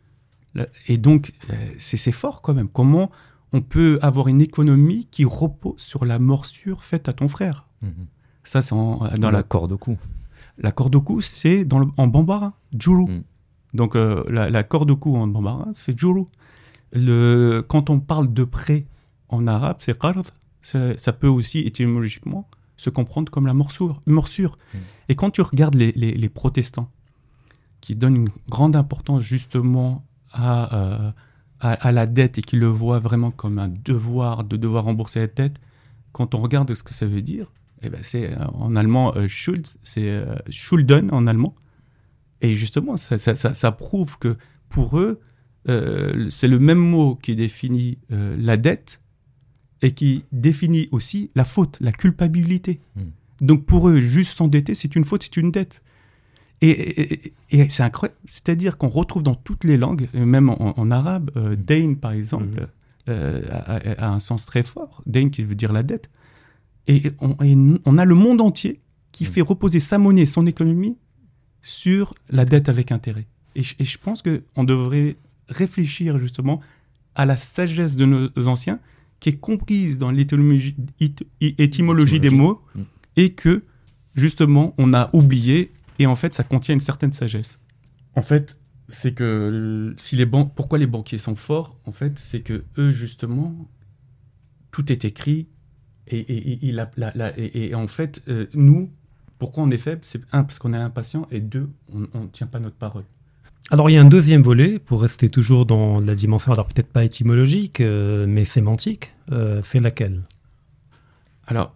Là- Et donc, euh, c'est c'est fort quand même. Comment on peut avoir une économie qui repose sur la morsure faite à ton frère? Mhm. Ça, c'est en- dans la la, corde au cou. la corde au cou, c'est dans le- en bambara, juru. Mm. Donc, euh, la, la corde au cou en bambara, c'est juru. Le, quand on parle de prêt en arabe, c'est qard. Ça, ça peut aussi, étymologiquement, se comprendre comme la morsure. morsure. Mm. Et quand tu regardes les, les- les protestants, qui donnent une grande importance justement à, euh, à, à la dette et qui le voient vraiment comme un devoir de devoir rembourser la dette, quand on regarde ce que ça veut dire, eh ben c'est euh, en allemand euh, Schuld, c'est euh, Schulden en allemand. Et justement, ça, ça, ça, ça prouve que pour eux, euh, c'est le même mot qui définit euh, la dette et qui définit aussi la faute, la culpabilité. Mmh. Donc pour eux, juste s'endetter, c'est une faute, c'est une dette. Et, et, et c'est incroyable. C'est-à-dire qu'on retrouve dans toutes les langues, même en, en arabe, euh, Dayn par exemple, mmh. euh, a, a un sens très fort. Dayn qui veut dire la dette. Et on, et on a le monde entier qui mmh. fait reposer sa monnaie, son économie, sur la dette avec intérêt. Et je, et je pense qu'on devrait réfléchir justement à la sagesse de nos anciens, qui est comprise dans l'étymologie, étymologie des mots, mmh. et que, justement, on a oublié, et en fait, ça contient une certaine sagesse. En fait, c'est que si les ban- pourquoi les banquiers sont forts, en fait, c'est que eux, justement, tout est écrit, et, et, et, la, la, la, et, et en fait, euh, nous, pourquoi on est faible? C'est un, parce qu'on est impatient, et deux, on ne tient pas notre parole. Alors, il y a un deuxième volet, pour rester toujours dans la dimension, alors peut-être pas étymologique, euh, mais sémantique, euh, c'est laquelle? Alors,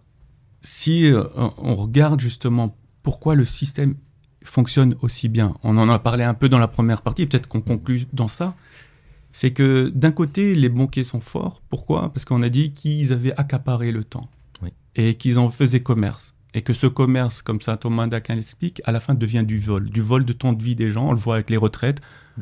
si euh, on regarde justement pourquoi le système fonctionne aussi bien, on en a parlé un peu dans la première partie, peut-être qu'on conclut dans ça, c'est que d'un côté, les banquiers sont forts. Pourquoi? Parce qu'on a dit qu'ils avaient accaparé le temps, oui. et qu'ils en faisaient commerce. Et que ce commerce, comme ça Thomas d'Aquin l'explique, à la fin devient du vol, du vol de temps de vie des gens. On le voit avec les retraites. Mmh.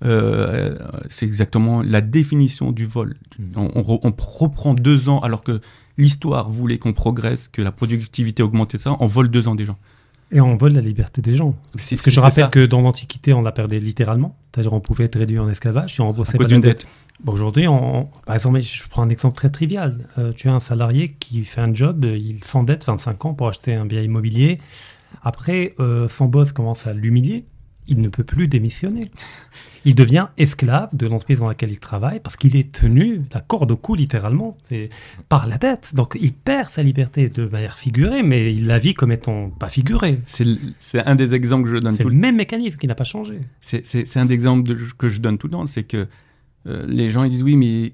Euh, c'est exactement la définition du vol. Mmh. On, on, on reprend deux ans, alors que l'histoire voulait qu'on progresse, que la productivité augmentait ça. On vole deux ans des gens. Et on vole la liberté des gens. C'est, Parce que je rappelle ça. que dans l'Antiquité, on la perdait littéralement. C'est-à-dire on pouvait être réduit en esclavage si on remboursait pas d'une dette. dette. Bon, aujourd'hui, on, par exemple, je prends un exemple très trivial. Euh, tu as un salarié qui fait un job, il s'endette vingt-cinq ans pour acheter un bien immobilier. Après, euh, son boss commence à l'humilier. Il ne peut plus démissionner. Il devient esclave de l'entreprise dans laquelle il travaille parce qu'il est tenu la corde au cou, littéralement, c'est, par la dette. Donc, il perd sa liberté de manière figurée, mais il la vit comme étant pas figurée. C'est, c'est un des exemples que je donne c'est tout le même mécanisme qui n'a pas changé. C'est, c'est, c'est un des exemples de, que je donne tout le temps, c'est que euh, les gens ils disent oui, mais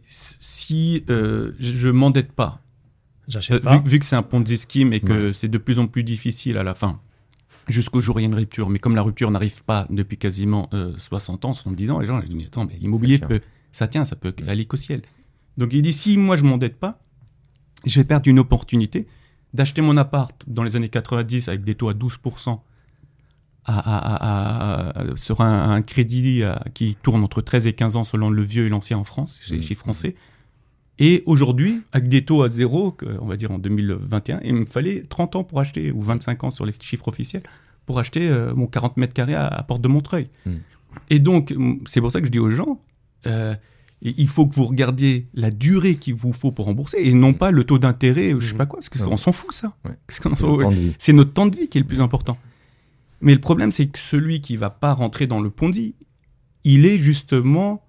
si euh, je ne m'endette pas, J'achète euh, pas. Vu, vu que c'est un Ponzi scheme et que ouais. c'est de plus en plus difficile à la fin, jusqu'au jour où il y a une rupture. Mais comme la rupture n'arrive pas depuis quasiment euh, soixante ans, soixante-dix ans, les gens ils disent mais attends, mais l'immobilier, ça, peut, ça tient, ça peut aller qu'au ciel. Donc il dit si moi je ne m'endette pas, je vais perdre une opportunité d'acheter mon appart dans les années quatre-vingt-dix avec des taux à douze pour cent à, à, à, à, sur un, un crédit à, qui tourne entre treize et quinze ans selon le vieux et l'ancien en France, chez les chiffres français. Et aujourd'hui, avec des taux à zéro, on va dire en deux mille vingt et un, il me fallait trente ans pour acheter, ou vingt-cinq ans sur les chiffres officiels, pour acheter euh, mon quarante mètres carrés à, à Porte de Montreuil. Mm. Et donc, c'est pour ça que je dis aux gens, euh, il faut que vous regardiez la durée qu'il vous faut pour rembourser, et non pas le taux d'intérêt, ou je sais pas quoi, parce qu'on s'en fout ça. Ouais. Parce qu'on c'est, notre c'est notre temps de vie qui est le plus important. Mais le problème, c'est que celui qui ne va pas rentrer dans le Ponzi, il est justement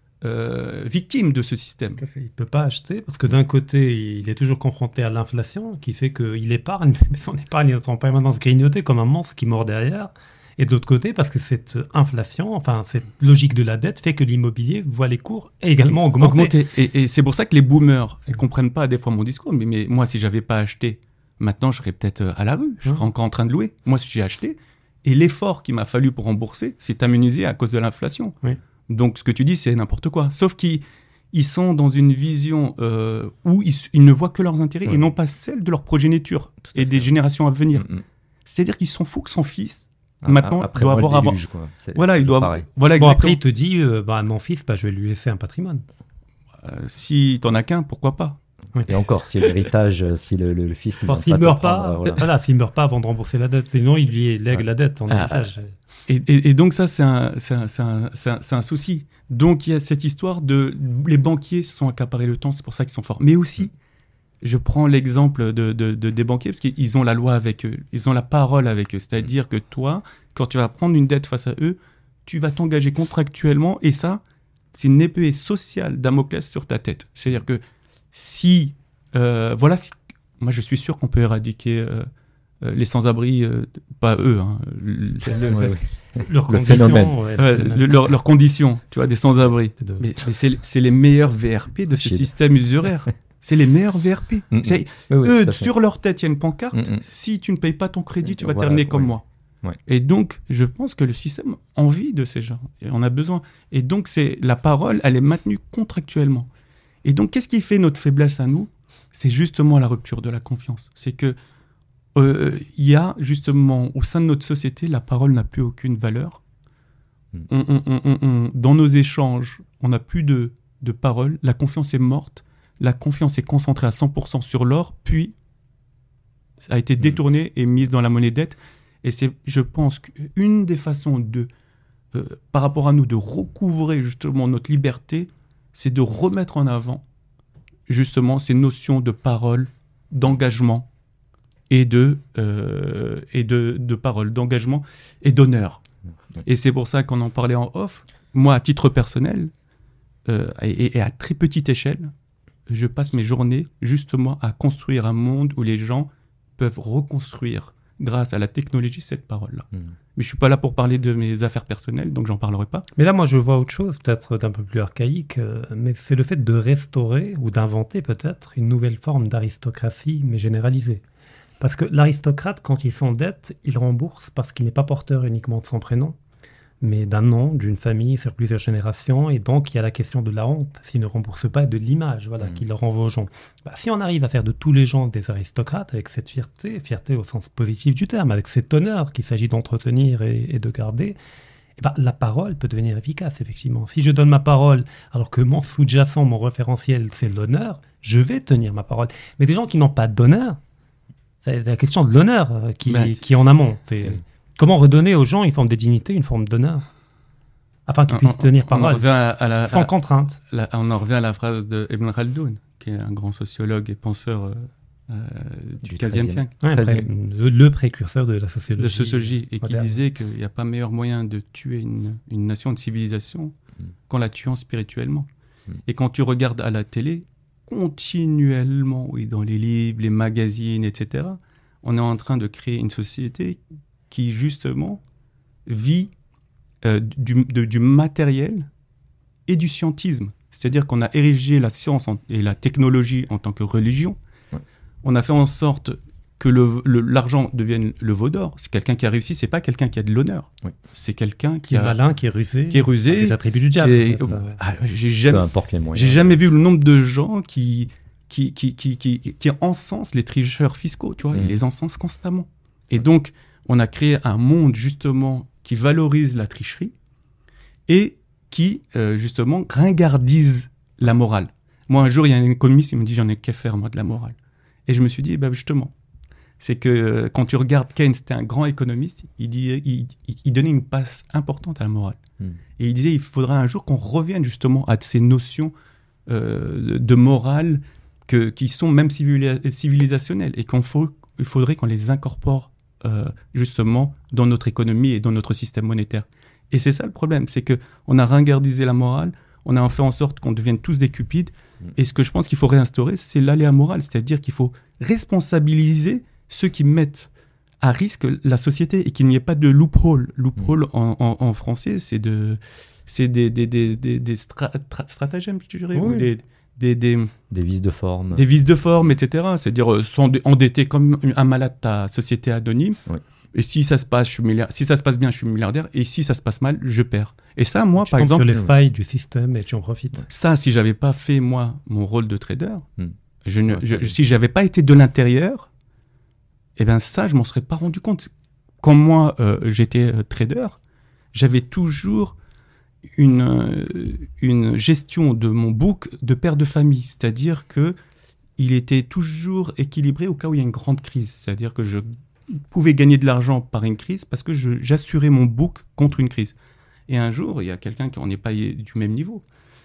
euh, victime de ce système. Il ne peut pas acheter parce que d'un côté, il est toujours confronté à l'inflation qui fait qu'il épargne, mais son épargne est en permanence grignotée comme un monstre qui mord derrière. Et de l'autre côté, parce que cette inflation, enfin cette logique de la dette fait que l'immobilier voit les cours également augmenter. augmenter. Et, et c'est pour ça que les boomers ne comprennent pas des fois mon discours. Mais, mais moi, si je n'avais pas acheté, maintenant, je serais peut-être à la rue. Je serais encore en train de louer. Moi, si j'ai acheté, et l'effort qu'il m'a fallu pour rembourser, c'est aménagé à cause de l'inflation. Oui. Donc, ce que tu dis, c'est n'importe quoi. Sauf qu'ils ils sont dans une vision euh, où ils, ils ne voient que leurs intérêts ouais. et non pas celle de leur progéniture et fait. Des générations à venir. Mm-hmm. C'est-à-dire qu'ils s'en foutent que son fils, ah, maintenant, après, doit avoir... avoir... Déluge, quoi. C'est voilà, il doit avoir... Voilà, bon, après, il te dit, euh, bah, mon fils, bah, je vais lui laisser un patrimoine. Euh, si t'en as qu'un, pourquoi pas? Oui. Et encore, si l'héritage, si le, le, le fils ne bon, vient pas meurt prendre, pas, voilà. voilà, s'il ne meurt pas avant de rembourser la dette, sinon il lui lègue ouais. la dette en ah, héritage. Et, et, et donc ça, c'est un, c'est, un, c'est, un, c'est, un, c'est un souci. Donc il y a cette histoire de... Les banquiers se sont accaparés le temps, c'est pour ça qu'ils sont forts. Mais aussi, je prends l'exemple de, de, de, des banquiers, parce qu'ils ont la loi avec eux, ils ont la parole avec eux. C'est-à-dire que toi, quand tu vas prendre une dette face à eux, tu vas t'engager contractuellement, et ça, c'est une épée sociale Damoclès sur ta tête. C'est-à-dire que si... Euh, voilà, si, moi je suis sûr qu'on peut éradiquer euh, euh, les sans-abri, euh, pas eux, hein, le, le, ouais, le, ouais. Leurs le conditions, phénomène. Ouais, euh, le, leur, leurs conditions, tu vois, des sans-abri. De... Mais, mais c'est, c'est les meilleurs V R P de ce système usuraire. C'est les meilleurs V R P. Mm, mm. C'est, Oui, oui, eux, tout à fait. sur leur tête, il y a une pancarte. Mm, mm. Si tu ne payes pas ton crédit, tu vas Voilà, terminer comme oui. moi. Ouais. Et donc, je pense que le système a envie de ces gens. Et on a besoin. Et donc, c'est, la parole, elle est maintenue contractuellement. Et donc, qu'est-ce qui fait notre faiblesse à nous ? C'est justement la rupture de la confiance. C'est que euh, il y a justement, au sein de notre société, la parole n'a plus aucune valeur. Mm. On- on- on- on- on- dans nos échanges, on n'a plus de, de parole. La confiance est morte. La confiance est concentrée à cent pour cent sur l'or, puis a été détournée et mise dans la monnaie dette. Et c'est, je pense, qu'une des façons de, euh, par rapport à nous, de recouvrer justement notre liberté, c'est de remettre en avant justement ces notions de parole, d'engagement et de, euh, et de, de parole, d'engagement et d'honneur. Et c'est pour ça qu'on en parlait en off. Moi, à titre personnel, euh, et, et à très petite échelle, je passe mes journées justement à construire un monde où les gens peuvent reconstruire, grâce à la technologie, cette parole-là. Mm. Mais je ne suis pas là pour parler de mes affaires personnelles, donc j'en parlerai pas. Mais là, moi, je vois autre chose, peut-être d'un peu plus archaïque, euh, mais c'est le fait de restaurer ou d'inventer peut-être une nouvelle forme d'aristocratie, mais généralisée. Parce que l'aristocrate, quand il s'endette, il rembourse parce qu'il n'est pas porteur uniquement de son prénom, mais d'un nom, d'une famille sur plusieurs générations, et donc il y a la question de la honte s'il ne rembourse pas, et de l'image voilà, Mm. qu'il leur renvoie aux gens. Bah, si on arrive à faire de tous les gens des aristocrates, avec cette fierté, fierté au sens positif du terme, avec cet honneur qu'il s'agit d'entretenir et, et de garder, eh ben, la parole peut devenir efficace, effectivement. Si je donne ma parole, alors que mon sous-jacent, mon référentiel, c'est l'honneur, je vais tenir ma parole. Mais des gens qui n'ont pas d'honneur, c'est la question de l'honneur euh, qui, Ben, qui est en amont. C'est oui. comment redonner aux gens une forme de dignité, une forme d'honneur, afin qu'ils On- puissent on- tenir on en parole, revient à, à la, sans à- contrainte. la- on en revient à la phrase de Ibn Khaldoun, qui est un grand sociologue et penseur euh, euh, du Du quinzième treizième. siècle, Ouais, après, treizième. le, le précurseur de la sociologie. de sociologie, et qui moderne. disait qu'il n'y a pas meilleur moyen de tuer une, une nation, une civilisation, Mm. qu'en la tuant spirituellement. Mm. Et quand tu regardes à la télé, continuellement, oui, dans les livres, les magazines, et cetera, on est en train de créer une société qui, justement, vit euh, du, de- du matériel et du scientisme. C'est-à-dire qu'on a érigé la science en- et la technologie en tant que religion. Ouais. On a fait en sorte que le- le- l'argent devienne le veau d'or. C'est quelqu'un qui a réussi, c'est pas quelqu'un qui a de l'honneur. Oui. C'est quelqu'un qui, Qui est a, malin, qui est rusé. qui est rusé. Les attributs du qui diable. est- en fait, ouais. Ah, j'ai Peu jamais, importe les moyens. j'ai jamais vu le nombre de gens qui, qui, qui, qui, qui, qui encensent les tricheurs fiscaux, tu vois, Mhm. ils les encensent constamment. Et donc, on a créé un monde, justement, qui valorise la tricherie et qui, euh, justement, ringardise la morale. Moi, un jour, il y a un économiste qui me dit, j'en ai qu'à faire, moi, de la morale. Et je me suis dit, eh ben, justement, c'est que euh, quand tu regardes Keynes, c'était un grand économiste, il, dit, il, il- il donnait une place importante à la morale. Mm. Et il disait, il faudra un jour qu'on revienne justement à ces notions euh, de morale que, qui sont même civili- civilisationnelles et qu'il faut, il faudrait qu'on les incorpore euh, justement dans notre économie et dans notre système monétaire. Et c'est ça le problème, c'est qu'on a ringardisé la morale, on a fait en sorte qu'on devienne tous des cupides. Mm. Et ce que je pense qu'il faut réinstaurer, c'est l'aléa moral, c'est-à-dire qu'il faut responsabiliser ceux qui mettent à risque la société et qu'il n'y ait pas de loophole. Loophole en, en, en français, c'est de, c'est des, des, des, des, des stra- tra- stratagèmes, je dirais, Oui. ou des, des, des, Des vices de forme. des vices de forme, et cetera. C'est-à-dire euh, s'end- endetter comme un malade ta société anonyme. Oui. Et si ça se passe, je suis milliard- si ça se passe bien, je suis milliardaire. Et si ça se passe mal, je perds. Et ça, moi, Tu par tombes exemple, sur les oui. failles du système et tu en profites. ça, si j'avais pas fait moi mon rôle de trader, Hmm. je ne, Ouais, je- ouais. si j'avais pas été de l'intérieur, eh ben ça, je m'en serais pas rendu compte. Quand moi euh, j'étais euh, trader, j'avais toujours une euh, une gestion de mon book de père de famille, c'est-à-dire que il était toujours équilibré au cas où il y a une grande crise, c'est-à-dire que je pouvais gagner de l'argent par une crise parce que je- j'assurais mon book contre une crise. Et un jour, il y a quelqu'un qui n'est pas du même niveau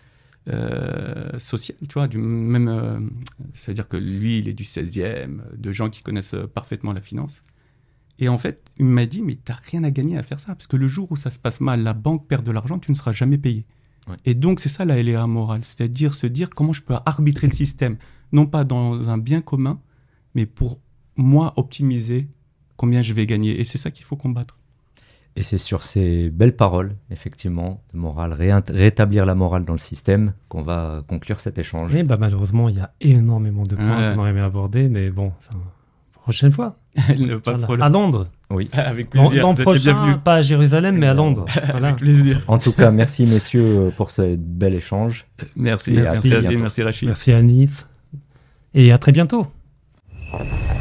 euh, social, tu vois, du même, euh, c'est-à-dire que lui, il est du seizième, de gens qui connaissent euh, parfaitement la finance. Et en fait, il m'a dit, mais t'as rien à gagner à faire ça, parce que le jour où ça se passe mal, la banque perd de l'argent, tu ne seras jamais payé. Ouais. Et donc, c'est ça la L A morale, c'est-à-dire se dire comment je peux arbitrer le système, non pas dans un bien commun, mais pour moi optimiser combien je vais gagner. Et c'est ça qu'il faut combattre. Et c'est sur ces belles paroles, effectivement, de morale, réint- rétablir la morale dans le système, qu'on va conclure cet échange. Mais bah, malheureusement, il y a énormément de points Ouais. qu'on aurait aimé aborder, mais bon, enfin, prochaine fois. Ne pas de Voilà. problème. À Londres. Oui. Avec L'an plaisir. l'an Vous êtes les prochain, bienvenus. pas à Jérusalem, mais à Londres. Voilà. Avec plaisir. En tout cas, merci messieurs pour ce bel échange. Merci. Et à Merci très Azim, bientôt. merci Rachid. Merci à Nice. Et à très bientôt.